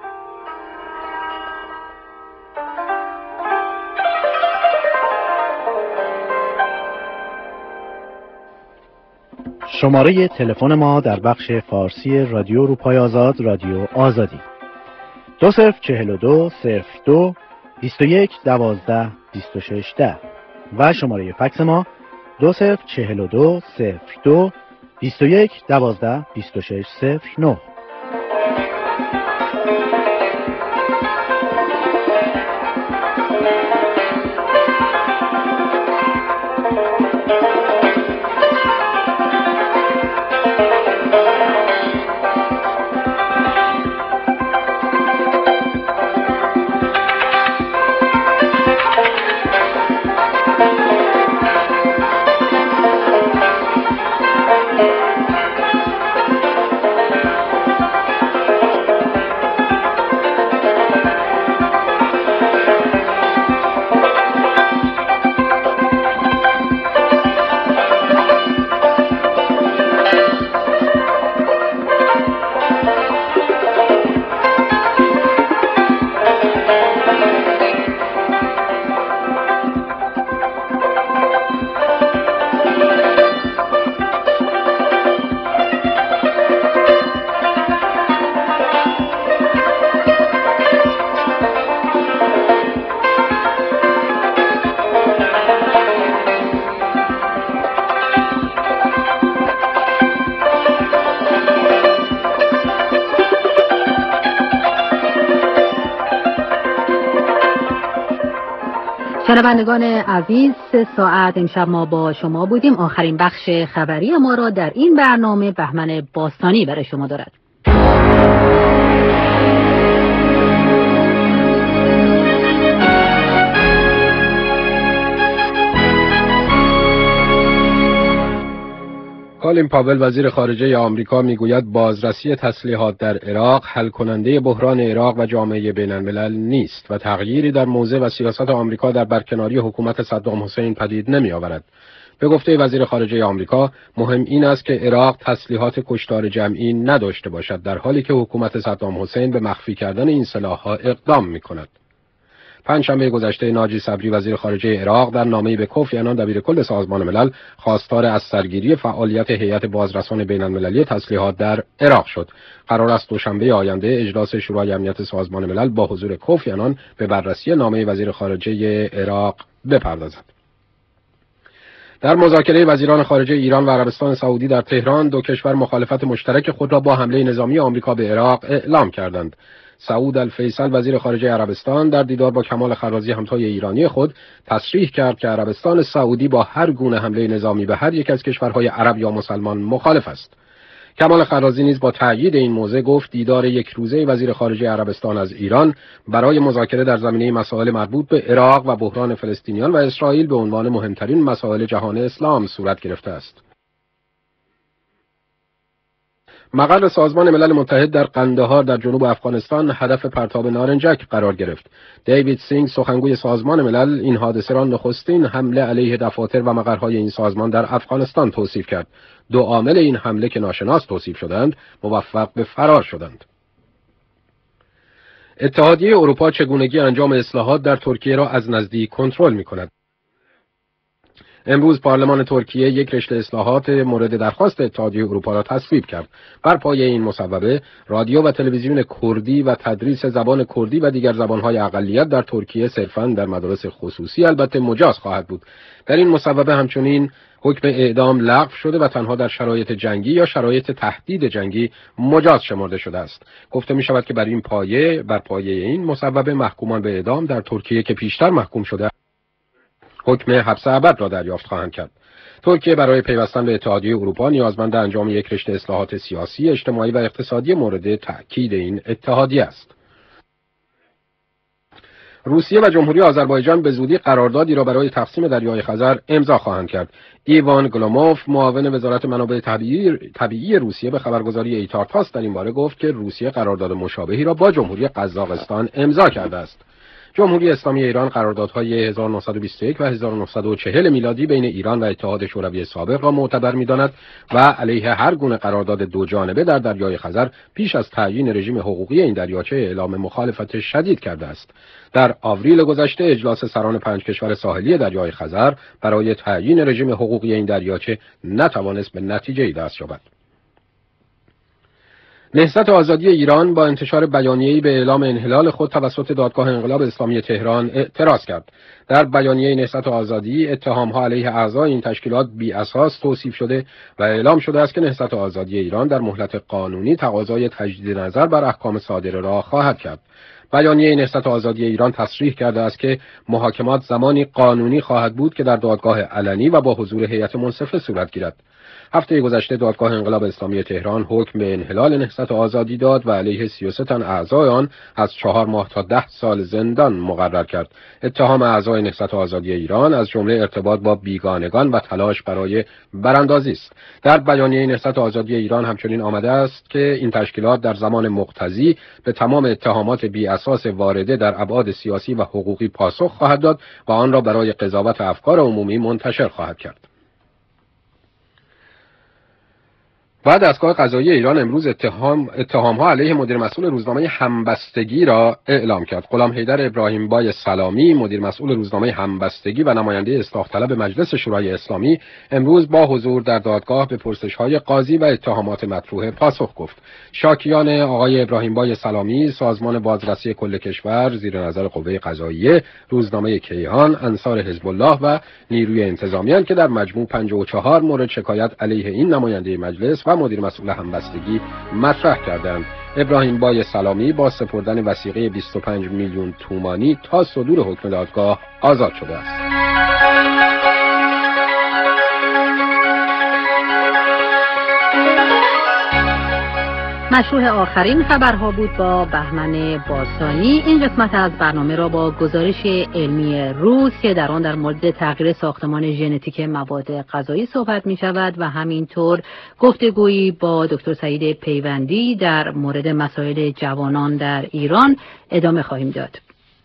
[SPEAKER 8] شماره تلفن ما در بخش فارسی رادیو اروپای آزاد، رادیو آزادی 2042 02 21 12 26 10 و شماره فکس ما 2042 02 21 12 26 09.
[SPEAKER 1] شنوندگان عزیز، 3 ساعت امشب ما با شما بودیم. آخرین بخش خبری ما را در این برنامه بهمن باستانی برای شما دارد.
[SPEAKER 2] کالین پاول وزیر خارجه آمریکا میگوید بازرسی تسلیحات در عراق حل کننده بحران عراق و جامعه بین الملل نیست و تغییری در موضع و سیاست آمریکا در برکناری حکومت صدام حسین پدید نمی آورد. به گفته وزیر خارجه آمریکا، مهم این است که عراق تسلیحات کشتار جمعی نداشته باشد، در حالی که حکومت صدام حسین به مخفی کردن این سلاح‌ها اقدام می‌کند. پنجشنبه گذشته ناجی صبری وزیر خارجه عراق در نامه‌ای به کوفی عنان دبیرکل سازمان ملل خواستار از سرگیری فعالیت هیئت بازرسان بین‌المللی تسلیحات در عراق شد. قرار است دوشنبه آینده اجلاس شورای امنیت سازمان ملل با حضور کوفی عنان به بررسی نامه وزیر خارجه عراق بپردازد. در مذاکره وزیران خارجه ایران و عربستان سعودی در تهران، دو کشور مخالفت مشترک خود را با حمله نظامی آمریکا به عراق اعلام کردند. سعود الفیصل وزیر خارجه عربستان در دیدار با کمال خرازی همتای ایرانی خود تصریح کرد که عربستان سعودی با هر گونه حمله نظامی به هر یک از کشورهای عرب یا مسلمان مخالف است. کمال خرازی نیز با تأیید این موضع گفت دیدار یک روزه وزیر خارجه عربستان از ایران برای مذاکره در زمینه مسائل مربوط به عراق و بحران فلسطینیان و اسرائیل به عنوان مهمترین مسائل جهان اسلام صورت گرفته است. مقر سازمان ملل متحد در قندهار در جنوب افغانستان هدف پرتاب نارنجک قرار گرفت. دیوید سینگ سخنگوی سازمان ملل این حادثه را نخستین حمله علیه دفاتر و مقرهای این سازمان در افغانستان توصیف کرد. 2 عامل این حمله که ناشناس توصیف شدند موفق به فرار شدند. اتحادیه اروپا چگونگی انجام اصلاحات در ترکیه را از نزدیک کنترل می‌کند. امروز پارلمان ترکیه یک رشته اصلاحات مورد درخواست اتحادیه اروپا را تصویب کرد. بر پایه این مصوبه، رادیو و تلویزیون کردی و تدریس زبان کردی و دیگر زبانهای اقلیت در ترکیه صرفاً در مدارس خصوصی البته مجاز خواهد بود. در این مصوبه همچنین حکم اعدام لغو شده و تنها در شرایط جنگی یا شرایط تهدید جنگی مجاز شمرده شده است. گفته می شود که بر پایه این مصوبه محکومان به اعدام در ترکیه که پیشتر محکوم شده حکم حبس ابد را دریافت خواهند کرد. ترکیه برای پیوستن به اتحادیه اروپا نیازمند انجام یک رشته اصلاحات سیاسی، اجتماعی و اقتصادی مورد تأکید این اتحادیه است. روسیه و جمهوری آذربایجان به زودی قراردادی را برای تقسیم دریای خزر امضا خواهند کرد. ایوان گلوموف معاون وزارت منابع طبیعی روسیه به خبرگزاری ایتارتاس در این باره گفت که روسیه قرارداد مشابهی را با جمهوری قزاقستان امضا کرده است. جمهوری اسلامی ایران قراردادهای 1921 و 1940 میلادی بین ایران و اتحاد شوروی سابق را معتبر می‌داند و علیه هر گونه قرارداد دو جانبه در دریای خزر پیش از تعیین رژیم حقوقی این دریاچه اعلام مخالفت شدید کرده است. در آوریل گذشته اجلاس سران 5 کشور ساحلی دریای خزر برای تعیین رژیم حقوقی این دریاچه نتوانست به نتیجه‌ای دست یابد. نهضت آزادی ایران با انتشار بیانیه‌ای به اعلام انحلال خود توسط دادگاه انقلاب اسلامی تهران اعتراض کرد. در بیانیه نهضت آزادی اتهام‌ها علیه اعضای این تشکیلات بی اساس توصیف شده و اعلام شده است که نهضت آزادی ایران در مهلت قانونی تقاضای تجدید نظر بر احکام صادره را خواهد کرد. بیانیه نهضت آزادی ایران تصریح کرده است که محاکمات زمانی قانونی خواهد بود که در دادگاه علنی و با حضور هیئت منصفه صورت گیرد. هفته گذشته دادگاه انقلاب اسلامی تهران حکم به انحلال نهضت آزادی داد و علیه 33 تن اعضای آن از 4 ماه تا 10 سال زندان مقرر کرد. اتهام اعضای نهضت آزادی ایران از جمله ارتباط با بیگانگان و تلاش برای براندازی است. در بیانیه نهضت آزادی ایران همچنین آمده است که این تشکیلات در زمان مقتضی به تمام اتهامات بی اساس وارده در ابعاد سیاسی و حقوقی پاسخ خواهد داد و آن را برای قضاوت افکار عمومی منتشر خواهد کرد. بعد دستگاه قضایی ایران امروز اتهام‌ها علیه مدیر مسئول روزنامه همبستگی را اعلام کرد. غلام حیدر ابراهیم بای سلامی، مدیر مسئول روزنامه همبستگی و نماینده اصلاح طلب مجلس شورای اسلامی، امروز با حضور در دادگاه به پرسش‌های قاضی و اتهامات مطروحه پاسخ گفت. شاکیان آقای ابراهیم بای سلامی، سازمان بازرسی کل کشور زیر نظر قوه قضاییه، روزنامه کیهان، انصار حزب الله و نیروی انتظامیان که در مجموع 54 مورد شکایت علیه این نماینده مجلس و و مدیر مسئول همبستگی مطرح کردند. ابراهیم بای سلامی با سپردن وثیقه 25 میلیون تومانی تا صدور حکم دادگاه آزاد شده است.
[SPEAKER 1] مشروع آخرین خبرها بود با بهمن باسانی. این قسمت از برنامه را با گزارش علمی روز که در آن در مورد تغییر ساختمان ژنتیک مواد غذایی صحبت می شود و همینطور گفتگویی با دکتر سعید پیوندی در مورد مسائل جوانان در ایران ادامه خواهیم داد.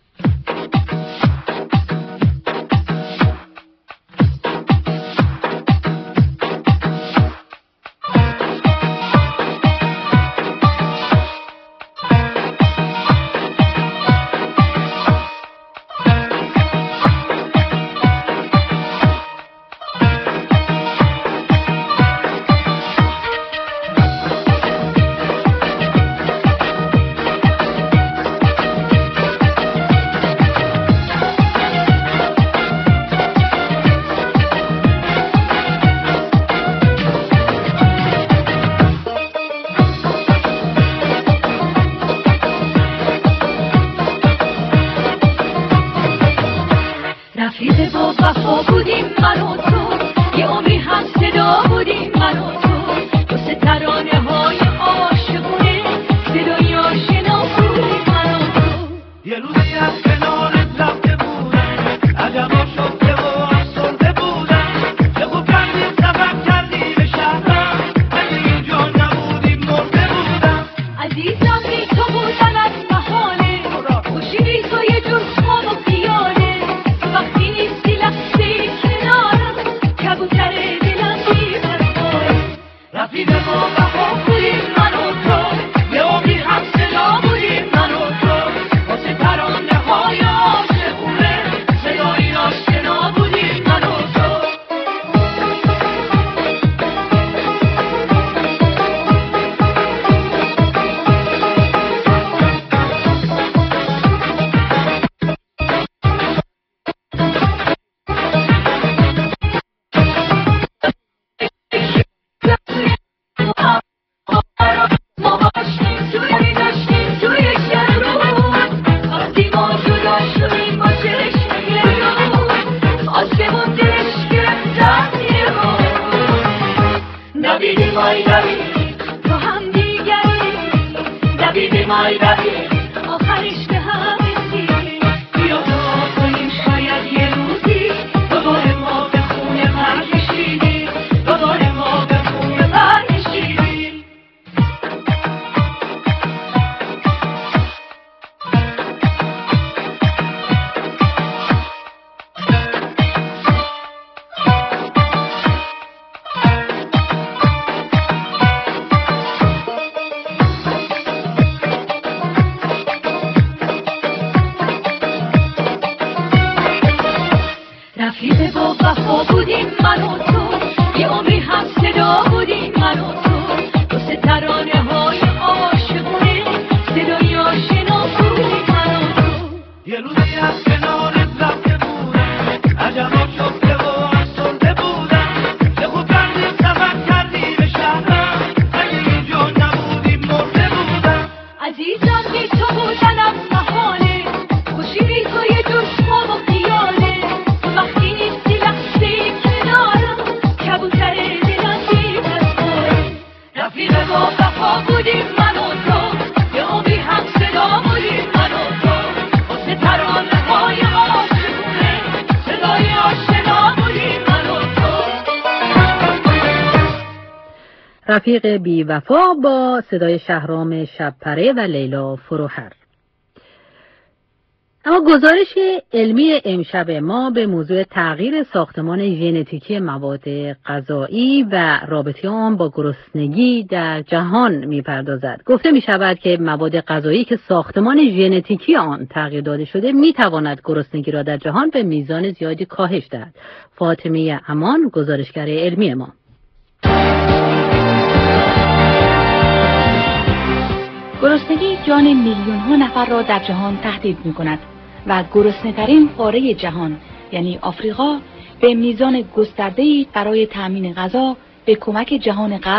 [SPEAKER 1] رفیق بی وفا با صدای شهرام شبپره و لیلا فروهر. اما گزارش علمی امشب ما به موضوع تغییر ساختمان ژنتیکی مواد غذایی و رابطه آن با گرسنگی در جهان می‌پردازد. گفته می‌شود که مواد غذایی که ساختمان ژنتیکی آن تغییر داده شده می‌تواند گرسنگی را در جهان به میزان زیادی کاهش دهد. فاطمه امان، گزارشگر علمی ما.
[SPEAKER 9] گرسنگی جان میلیون‌ها نفر را در جهان تهدید می‌کند و گرسنه‌ترین قاره جهان یعنی آفریقا به میزان گسترده‌ای برای تامین غذا به کمک جهان غرب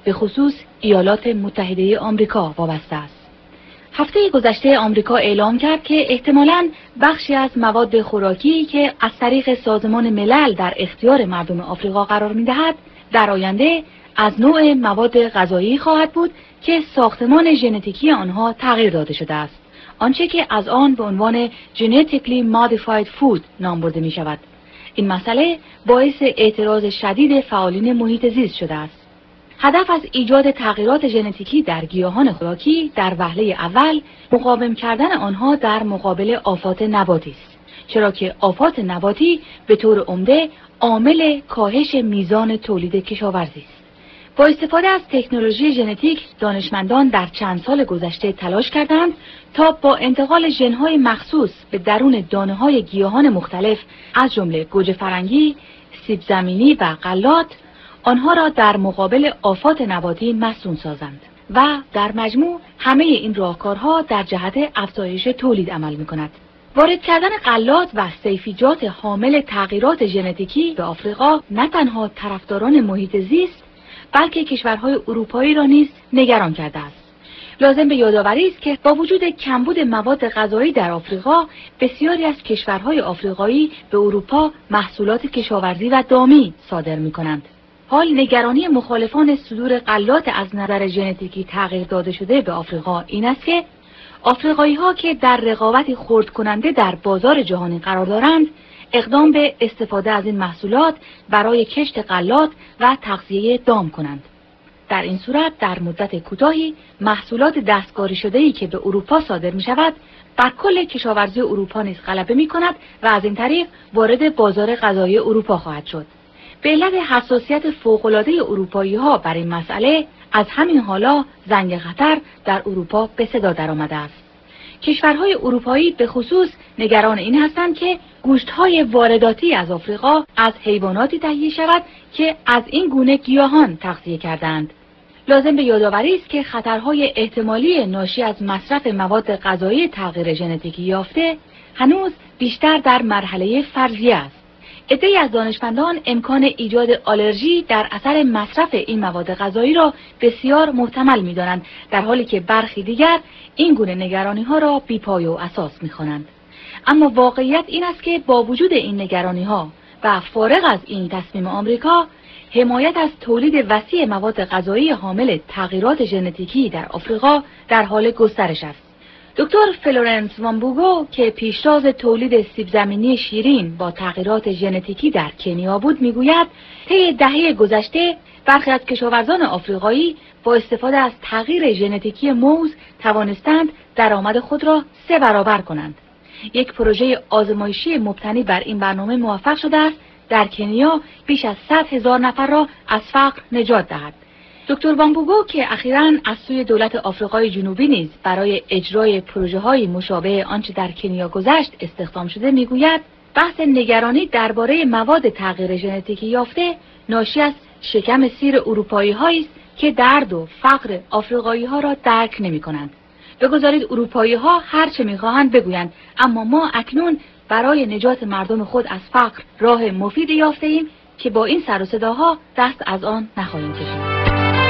[SPEAKER 9] به خصوص ایالات متحده آمریکا وابسته است. هفته گذشته آمریکا اعلام کرد که احتمالاً بخشی از مواد خوراکی که از طریق سازمان ملل در اختیار مردم آفریقا قرار می‌دهد، در آینده از نوع مواد غذایی خواهد بود که ساختمان ژنتیکی آنها تغییر داده شده است، آنچه که از آن به عنوان genetically modified food نام برده می شود. این مسئله باعث اعتراض شدید فعالین محیط زیست شده است. هدف از ایجاد تغییرات ژنتیکی در گیاهان خوراکی در وهله اول مقاوم کردن آنها در مقابل آفات نباتی است، چرا که آفات نباتی به طور عمده عامل کاهش میزان تولید کشاورزی است. با استفاده از تکنولوژی ژنتیک، دانشمندان در چند سال گذشته تلاش کردند تا با انتقال ژن‌های مخصوص به درون دانه‌های گیاهان مختلف از جمله گوجه فرنگی، سیب زمینی و غلات آنها را در مقابل آفات نباتی مصون سازند و در مجموع همه این راهکارها در جهت افزایش تولید عمل می‌کند. وارد کردن غلات و سیفیجات حامل تغییرات ژنتیکی به آفریقا نه تنها طرفداران محیط زیست بلکه کشورهای اروپایی را نیز نگران کرده است. لازم به یادآوری است که با وجود کمبود مواد غذایی در آفریقا، بسیاری از کشورهای آفریقایی به اروپا محصولات کشاورزی و دامی صادر می‌کنند. حال نگرانی مخالفان صدور غلات از نظر ژنتیکی تغییر داده شده به آفریقا این است که آفریقایی‌ها که در رقابتی خرد کننده در بازار جهانی قرار دارند، اقدام به استفاده از این محصولات برای کشت غلات و تغذیه دام کنند. در این صورت در مدت کوتاهی محصولات دستکاری شده‌ای که به اروپا صادر می‌شود بر کل کشاورزی اروپا نیز غلبه می‌کند و از این طریق وارد بازار غذایی اروپا خواهد شد. به علت حساسیت فوق‌العاده اروپایی‌ها بر این مسئله، از همین حالا زنگ خطر در اروپا به صدا درآمده است. کشورهای اروپایی به خصوص نگران این هستند که گوشت‌های وارداتی از آفریقا از حیواناتی تهیه شود که از این گونه گیاهان تغذیه کردند. لازم به یادآوری است که خطرهای احتمالی ناشی از مصرف مواد غذایی تغییر ژنتیکی یافته هنوز بیشتر در مرحله فرضیه است. عده‌ای از دانشمندان امکان ایجاد آلرژی در اثر مصرف این مواد غذایی را بسیار محتمل می‌دانند، در حالی که برخی دیگر این گونه نگرانی‌ها را بی‌پای و اساس می‌خوانند. اما واقعیت این است که با وجود این نگرانی‌ها و فارغ از این تصمیم آمریکا، حمایت از تولید وسیع مواد غذایی حامل تغییرات ژنتیکی در آفریقا در حال گسترش است. دکتر فلورنس وامبوگو که پیشتاز تولید سیب زمینی شیرین با تغییرات ژنتیکی در کنیا بود میگوید طی دهه گذشته برخی از کشاورزان آفریقایی با استفاده از تغییر ژنتیکی موز توانستند درآمد خود را 3 برابر کنند. یک پروژه آزمایشی مبتنی بر این برنامه موفق شده است در کنیا بیش از 100,000 نفر را از فقر نجات دهد. دکتر وامبوگو که اخیراً از سوی دولت آفریقای جنوبی نیز برای اجرای پروژه‌های مشابه آنچه در کنیا گذشت استخدام شده میگوید بحث نگرانی درباره مواد تغییر ژنتیکی یافته ناشی از شکم سیر اروپایی‌هایی است که درد و فقر آفریقایی‌ها را درک نمی‌کنند. بگذارید اروپایی‌ها هر چه می‌خواهند بگویند، اما ما اکنون برای نجات مردم خود از فقر راه مفیدی یافته‌ایم که با این سر و صداها دست از آن نخواهیم کشید.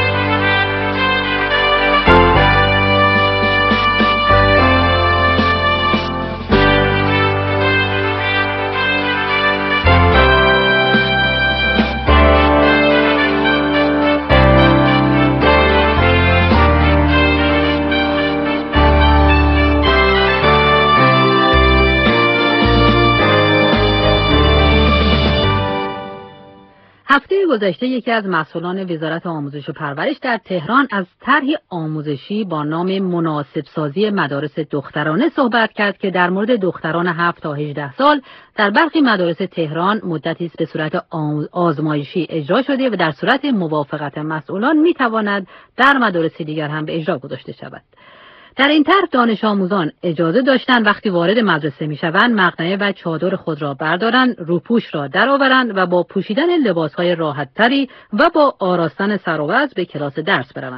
[SPEAKER 1] هفته گذشته یکی از مسئولان وزارت آموزش و پرورش در تهران از طرحی آموزشی با نام مناسب سازی مدارس دخترانه صحبت کرد که در مورد دختران 7 تا 18 سال در برخی مدارس تهران مدتی است به صورت آزمایشی اجرا شده و در صورت موافقت مسئولان میتواند در مدارس دیگر هم به اجرا گذاشته شود. در این طرح دانش آموزان اجازه داشتند وقتی وارد مدرسه میشوند مقنعه و چادر خود را بردارند، روپوش را درآورند و با پوشیدن لباسهای راحت‌تری و با آراستن سر و وضع به کلاس درس بروند.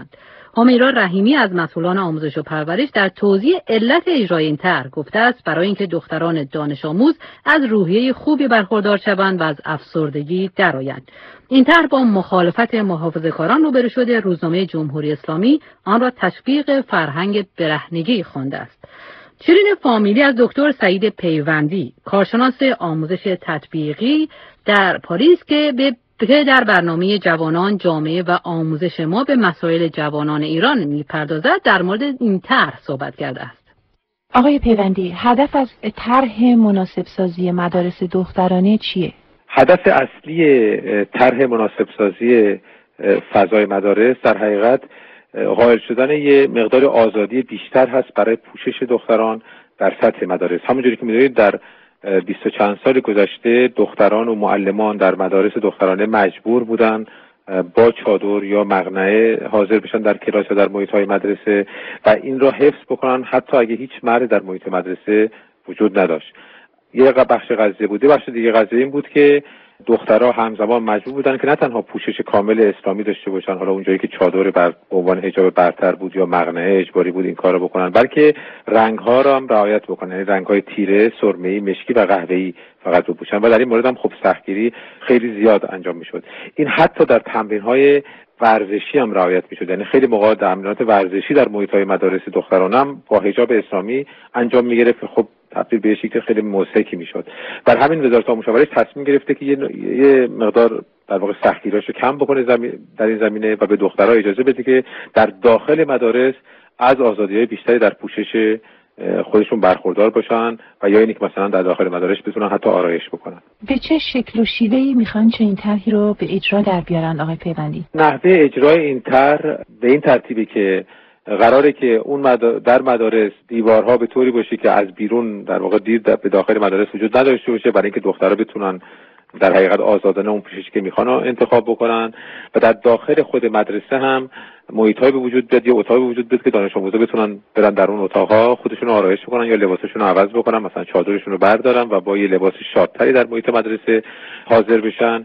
[SPEAKER 1] همیرا رحیمی از مسئولان آموزش و پرورش در توضیح علت اجرای این طرح گفته است برای اینکه دختران دانش آموز از روحیه خوبی برخوردار شوند و از افسردگی درآیند. این طرح با مخالفت محافظه‌کاران روبرو شده. روزنامه جمهوری اسلامی آن را تشویق فرهنگ برهنگی خوانده است. شیرین فامیلی از دکتر سعید پیوندی، کارشناس آموزش تطبیقی در پاریس که در برنامه جوانان، جامعه و آموزش ما به مسائل جوانان ایران می‌پردازد، در مورد این طرح صحبت کرده است.
[SPEAKER 4] آقای پیوندی، هدف از طرح مناسب سازی مدارس دخترانه چیه؟
[SPEAKER 10] هدف اصلی طرح مناسب سازی فضای مدارس در حقیقت قائل شدن یه مقدار آزادی بیشتر هست برای پوشش دختران در سطح مدارس. همونجوری که می‌دونید در 20 و چند سال گذشته دختران و معلمان در مدارس دخترانه مجبور بودن با چادر یا مقنعه حاضر بشن در کلاس یا در محیط‌های مدرسه و این را حفظ بکنن حتی اگه هیچ مرد در محیط مدرسه وجود نداشت. یه بخش قضیه بوده. بخش دیگه قضیه این بود که دخترها همزمان مجبور بودن که نه تنها پوشش کامل اسلامی داشته باشن، حالا اونجایی که چادر بر عنوان حجاب برتر بود یا مقنعه اجباری بود این کارو بکنن، بلکه رنگ‌ها را هم رعایت بکنن، یعنی رنگ‌های تیره، سرمه‌ای، مشکی و قهوه‌ای فقط بپوشن و در این مورد هم خب سختگیری خیلی زیاد انجام میشد. این حتی در تمرین‌های ورزشی هم رعایت میشد، یعنی خیلی موقع تمرینات ورزشی در محیط‌های مدارس دخترانه هم با حجاب اسلامی انجام میگرفت، خب تبدیل به شکل خیلی مضحکی میشد. بر همین وزارت آموزش و پرورش تصمیم گرفته که یه مقدار در واقع سختگیریاشو کم بکنه در این زمینه و به دخترها اجازه بده که در داخل مدارس از آزادی‌های بیشتری در پوشش خودشون برخوردار باشن و یا اینکه مثلا در داخل مدارس بتونن حتی آرایش بکنن.
[SPEAKER 4] به چه شکل و شیوهی میخوان چه این طرحی رو به اجرا در بیارن آقای پیوندی؟
[SPEAKER 10] نحوه اجرای این طرح به این ترتیبی که قراره که اون در مدارس دیوارها به طوری باشه که از بیرون در واقع دید به داخل مدارس وجود نداشته باشه، برای اینکه دخترها بتونن در حقیقت آزادانه اون پوششی که میخوان انتخاب بکنن و در داخل خود مدرسه هم محیط‌های به وجود بیاد یا اتاقی به وجود بیاد که دانش آموزا بتونن برن در اون اتاق‌ها خودشون رو آرایش بکنن یا لباسشون رو عوض بکنن، مثلا چادرشون رو بردارن و با یه لباس شادتری در محیط مدرسه حاضر بشن.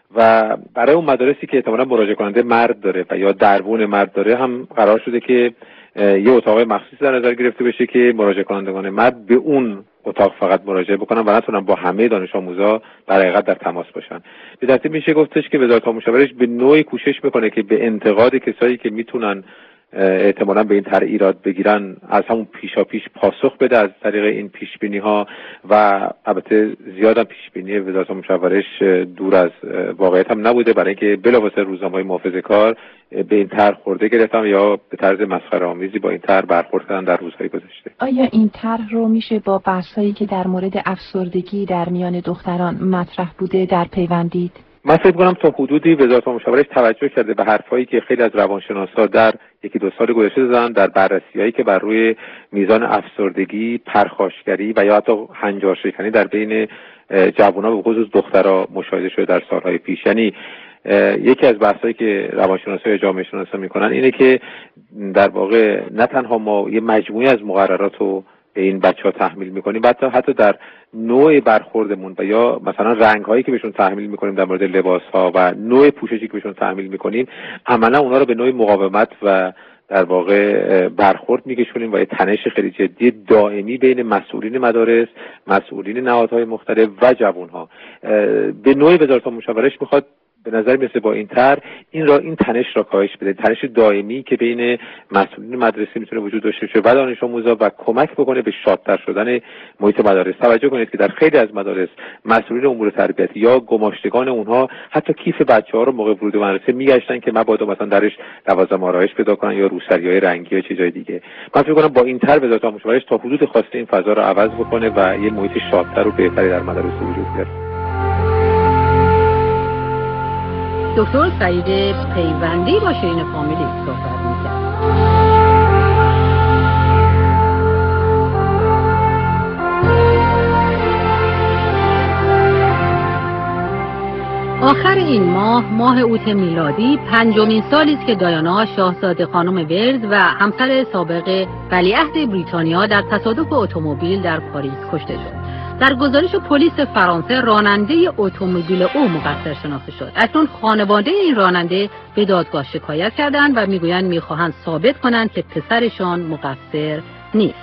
[SPEAKER 10] و برای اون مدارسی که احتمالاً مراجعه کننده مرد داره و یا دربون مرد داره هم قرار شده که یه اتاق مخصوص در نظر گرفته بشه که مراجعه کنندگان مرد به اون اتاق فقط مراجعه بکنن و نتونن با همه دانش آموزا در حقیقت در تماس باشن. به ترتیب میشه گفتش که وزارت آموزش و پرورش به نوعی کوشش میکنه که به انتقاد کسایی که میتونن احتمالاً به این طرح ایراد بگیرن از همون پیشاپیش پاسخ بده از طریق این پیشبینی ها و البته زیاد هم پیشبینی وزارت آموزش و پرورش دور از واقعیت هم نبوده، برای اینکه بلافاصله روزنامه‌های محافظه‌کار به این طرح خورده گرفتن یا به طرز مسخره‌آمیزی با این طرح برخورد کردن در روزهای گذشته.
[SPEAKER 4] آیا این طرح رو میشه با بحثایی که در مورد افسردگی در میان دختران مطرح بوده در پیوندید؟
[SPEAKER 10] من فکر می‌کنم تا حدودی وزارت آموزش و پرورش توجه کرده به حرفایی که خیلی از روانشناسا در یکی دو سال گذشته زدن در بررسی‌هایی که بر روی میزان افسردگی، پرخاشگری و یا حتی هنجارشکنی در بین جوانان به خصوص دخترها مشاهده شده در سالهای پیش. یعنی یکی از بحثایی که روانشناسا یا جامعه شناسا میکنن اینه که در واقع نه تنها ما یه مجموعه از مقررات رو به این بچه‌ها تحمیل میکنیم، حتی در نوع برخوردمون و یا مثلا رنگ‌هایی که بهشون تحمیل میکنیم در مورد لباس‌ها و نوع پوششی که بهشون تحمیل میکنیم، عملا اونا رو به نوع مقاومت و در واقع برخورد میکشونیم و یه تنش خیلی جدی دائمی بین مسئولین مدارس، مسئولین نهادهای مختلف و جوان‌ها. به نوعی وزارت آموزش و پرورش میخواد به نظر میرسه با این طرح این تنش را کاهش بده، تنش دائمی که بین مسئولین مدرسه میتونه وجود داشته باشه و دانش آموزا و کمک بکنه به شادتر شدن محیط مدارس. توجه کنید که در خیلی از مدارس مسئولین امور تربیتی یا گماشتگان اونها حتی کیف بچه‌ها رو موقع ورود مدرسه میگشتن که مبادا مثلا درش لوازم آرایش پیدا کنن یا روسری‌های رنگی یا چیزای دیگه. من فکر کنم با این طرح وزارت آموزش و پرورش تا حدود خواسته این فضا رو عوض بکنه و یه محیط شادتر و بهتری در مدارس وجود بیاره.
[SPEAKER 1] دکتر سعید پیوندی با شیرین فامیلی صحبت می‌کرد. آخر این ماه اوت میلادی 5مین سالی است که دایانا شاهزاده خانم ولز و همسر سابق ولیعهد بریتانیا در تصادف اتومبیل در پاریس کشته شد. در گزارش پلیس فرانسه راننده اتومبیل او مقصر شناخته شد. اکنون خانواده این راننده به دادگاه شکایت کردند و میگویند میخواهند ثابت کنند که پسرشان مقصر نیست.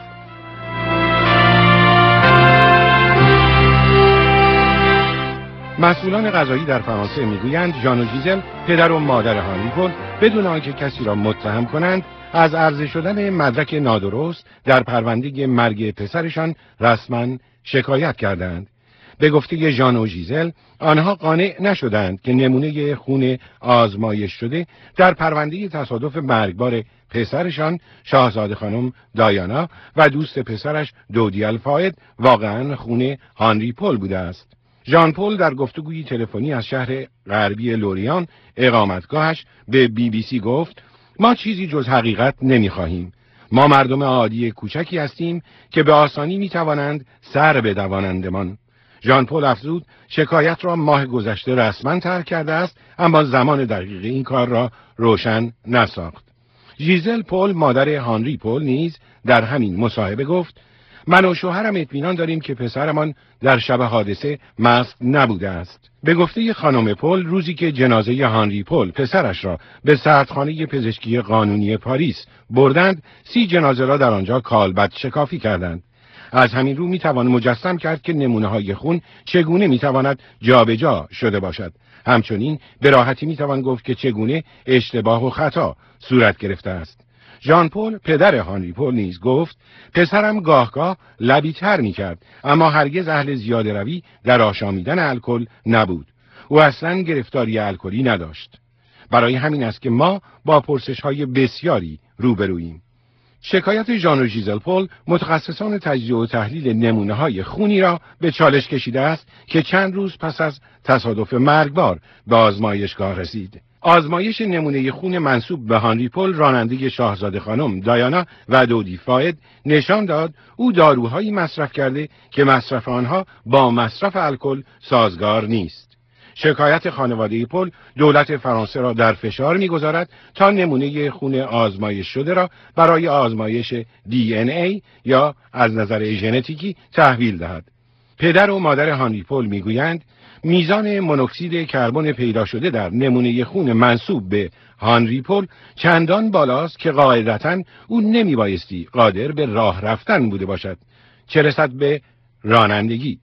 [SPEAKER 6] مسئولان قضایی در فرانسه میگویند ژان و ژیزل پدر و مادر هانری پل بدون آنکه کسی را متهم کنند از عرضه شدن مدرک نادرست در پرونده مرگ پسرشان رسما شکایت کردند. به گفته ژان و ژیزل آنها قانع نشدند که نمونه خون آزمایش شده در پرونده تصادف مرگبار پسرشان شاهزاده خانم دایانا و دوست پسرش دودی الفاید واقعا خون هانری پل بوده است. ژان پل در گفتگوی تلفنی از شهر غربی لوریان اقامتگاهش به BBC گفت ما چیزی جز حقیقت نمی‌خواهیم. ما مردم عادی کوچکی هستیم که به آسانی می‌توانند سر بدوانندمان. ژان پل افزود شکایت را ماه گذشته رسما طرح کرده است اما زمان دقیق این کار را روشن نساخت. ژیزل پل مادر هانری پل نیز در همین مصاحبه گفت من و شوهرم اطمینان داریم که پسرمان در شب حادثه مست نبوده است. به گفته خانم پل روزی که جنازه هانری پل پسرش را به سردخانه پزشکی قانونی پاریس بردند 30 جنازه را در آنجا کالبد شکافی کردند. از همین رو میتوان مجسم کرد که نمونه‌های خون چگونه میتواند جابجا شده باشد. همچنین به راحتی میتوان گفت که چگونه اشتباه و خطا صورت گرفته است. ژان پل پدر هانری پل نیز گفت پسرم گاهگاه لبی تر میکرد اما هرگز اهل زیاده روی در آشامیدن الکل نبود. او اصلا گرفتاری الکلی نداشت. برای همین است که ما با پرسش‌های بسیاری روبروییم. شکایت ژان و ژیزل پل متخصصان تجزیه و تحلیل نمونه‌های خونی را به چالش کشیده است که چند روز پس از تصادف مرگبار به آزمایشگاه رسید. آزمایش نمونه خون منسوب به هانری پل راننده شاهزاده خانم دایانا و دودی فاید نشان داد او داروهایی مصرف کرده که مصرف آنها با مصرف الکل سازگار نیست. شکایت خانواده پل دولت فرانسه را در فشار می‌گذارد تا نمونه خون آزمایش شده را برای آزمایش DNA یا از نظر ژنتیکی تحویل دهد. پدر و مادر هانری پل میگویند میزان مونوکسید کربن پیدا شده در نمونه خون منسوب به هانری پل چندان بالاست که قاعدتاً او نمیبایستی قادر به راه رفتن بوده باشد، چه رسد به رانندگی.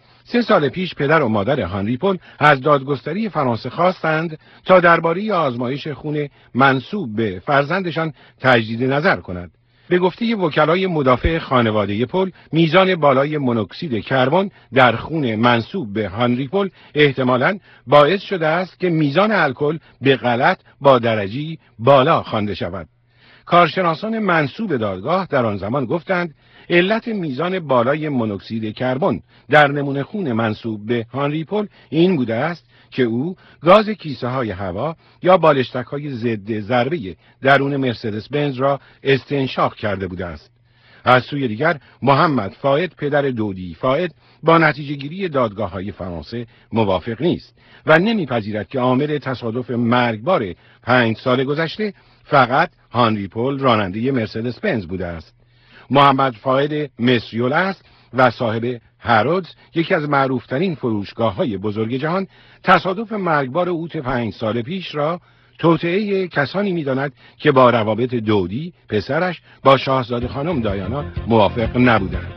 [SPEAKER 6] 3 سال پیش پدر و مادر هانری پل از دادگستری فرانسه خواستند تا درباره آزمایش خون منسوب به فرزندشان تجدید نظر کند. به گفته وکلای مدافع خانواده پل، میزان بالای مونوکسید کربن در خون منسوب به هانری پل احتمالاً باعث شده است که میزان الکل به غلط با درجی بالا خوانده شود. کارشناسان منسوب دادگاه در آن زمان گفتند علت میزان بالای مونوکسید کربن در نمونه خون منسوب به هانری پل این بوده است که او گاز کیسه های هوا یا بالشتک های ضد ضربه درون مرسدس بنز را استنشاق کرده بوده است. از سوی دیگر محمد فاید پدر دودی فاید با نتیجه گیری دادگاه های فرانسه موافق نیست و نمیپذیرد که عامل تصادف مرگبار 5 سال گذشته فقط هانری پل راننده مرسدس بنز بوده است. محمد فاید مصریول است و صاحب هرودز، یکی از معروفترین فروشگاه‌های بزرگ جهان، تصادف مرگبار اوت 5 سال پیش را توطئه کسانی می‌داند که با روابط دودی پسرش با شاهزاده خانم دایانا موافق نبودند.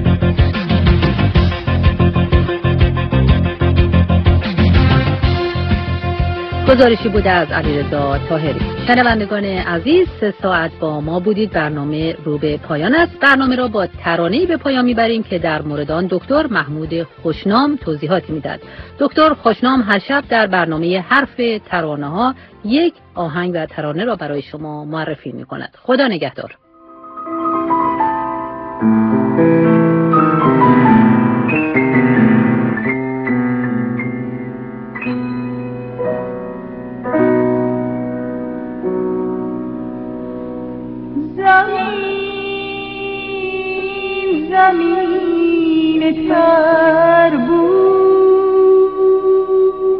[SPEAKER 1] گزارشی بوده از علیرضا طاهری. شنوندگان عزیز 3 ساعت با ما بودید. برنامه رو به پایان است. برنامه را با ترانه‌ای به پایان میبریم که در مورد آن دکتر محمود خوشنام توضیحاتی میداد. دکتر خوشنام هر شب در برنامه حرف ترانه ها یک آهنگ و ترانه را برای شما معرفی میکند. خدا نگهدار.
[SPEAKER 11] زمین تر بود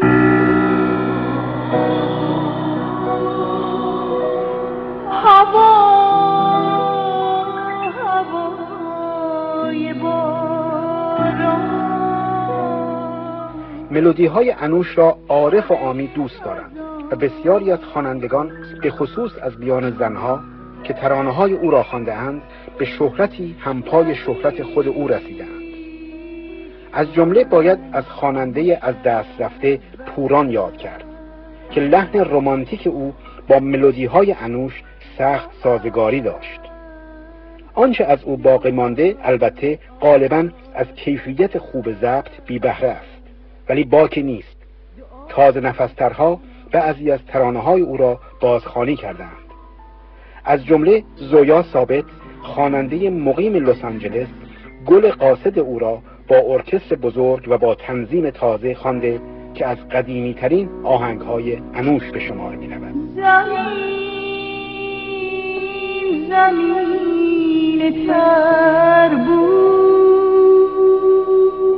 [SPEAKER 11] هوا
[SPEAKER 12] ملودی‌های انوش را عارف و عامی دوست دارند و بسیاری از خوانندگان به خصوص از بیان زنها که ترانه‌های او را خوانده‌اند به شهرتی همپای شهرت خود او رسیدند. از جمله باید از خواننده از دست رفته پوران یاد کرد که لحن رمانتیک او با ملودی‌های انوش سخت سازگاری داشت. آنچه از او باقی مانده البته غالباً از کیفیت خوب ضبط بی بهره است، ولی باکی نیست. تازه نفسترها بعضی از ترانه‌های او را بازخوانی کردند. از جمله زویا ثابت خواننده مقیم لس آنجلس گل قاصد او را با ارکستر بزرگ و با تنظیم تازه خوانده که از قدیمی ترین آهنگ‌های انوش به شمار می‌رود.
[SPEAKER 11] زمین تر بود،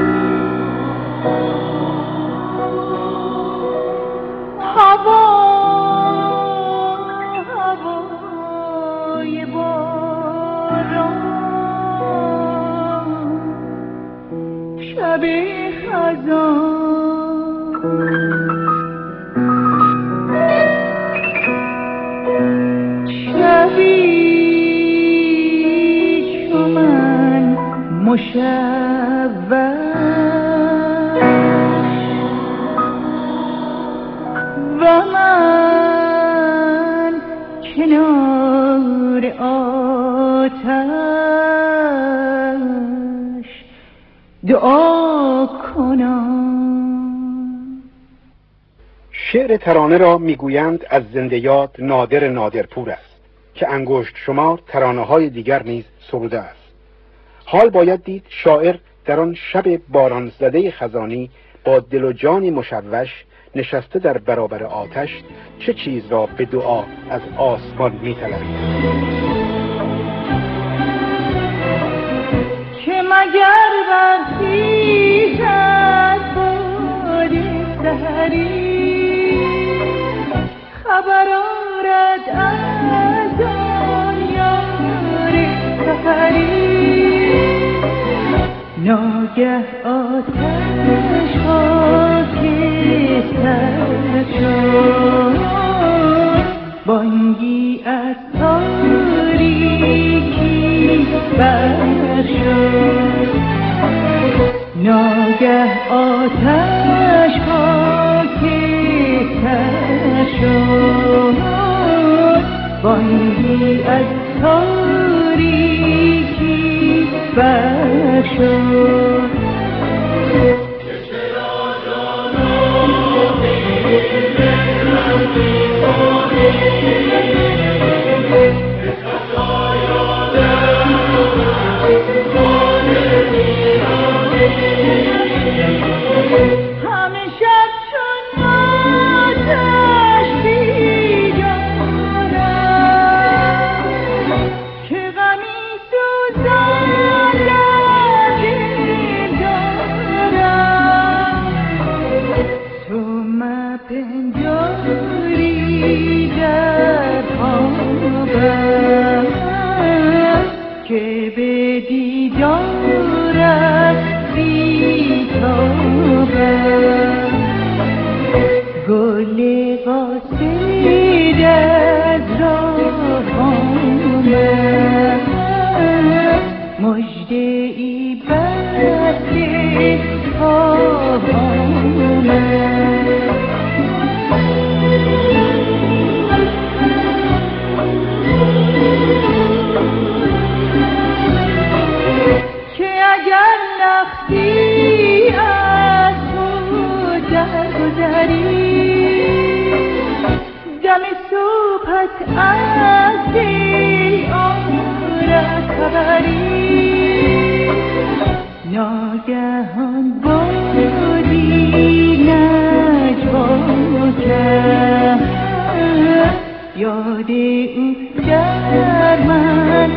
[SPEAKER 11] هوای باران، شب خزان، شبی چو من مشوش و من کنار آتش دعا کنم.
[SPEAKER 12] شعر ترانه را میگویند از زنده یاد نادرپور است که انگشت شمار ترانه‌های دیگر نیز سروده است. حال باید دید شاعر در آن شب باران زده خزانی با دل و جانی مشوش نشسته در برابر آتش چه چیز را به دعا از آسمان می‌طلبید.
[SPEAKER 11] که مگر برخیزد باد سحری، خبر آرد از آن یار سفری، ناگه آتش خاکستر شد، بانگی از تاریکی برشد، ناگه آتش خاکستر شد، بانگی از تاریکی برشد. ناگهان بادی نجوا کرد، یاد او در من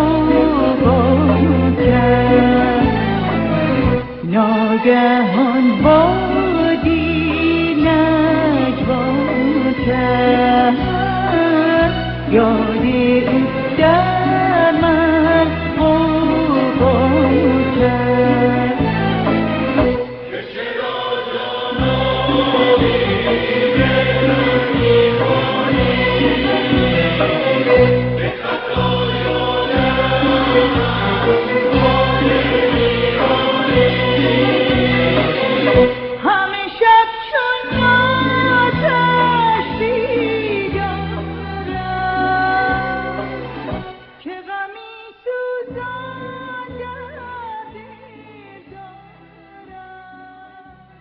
[SPEAKER 11] آوا کرد، ناگهان بادی نجوا کرد، یاد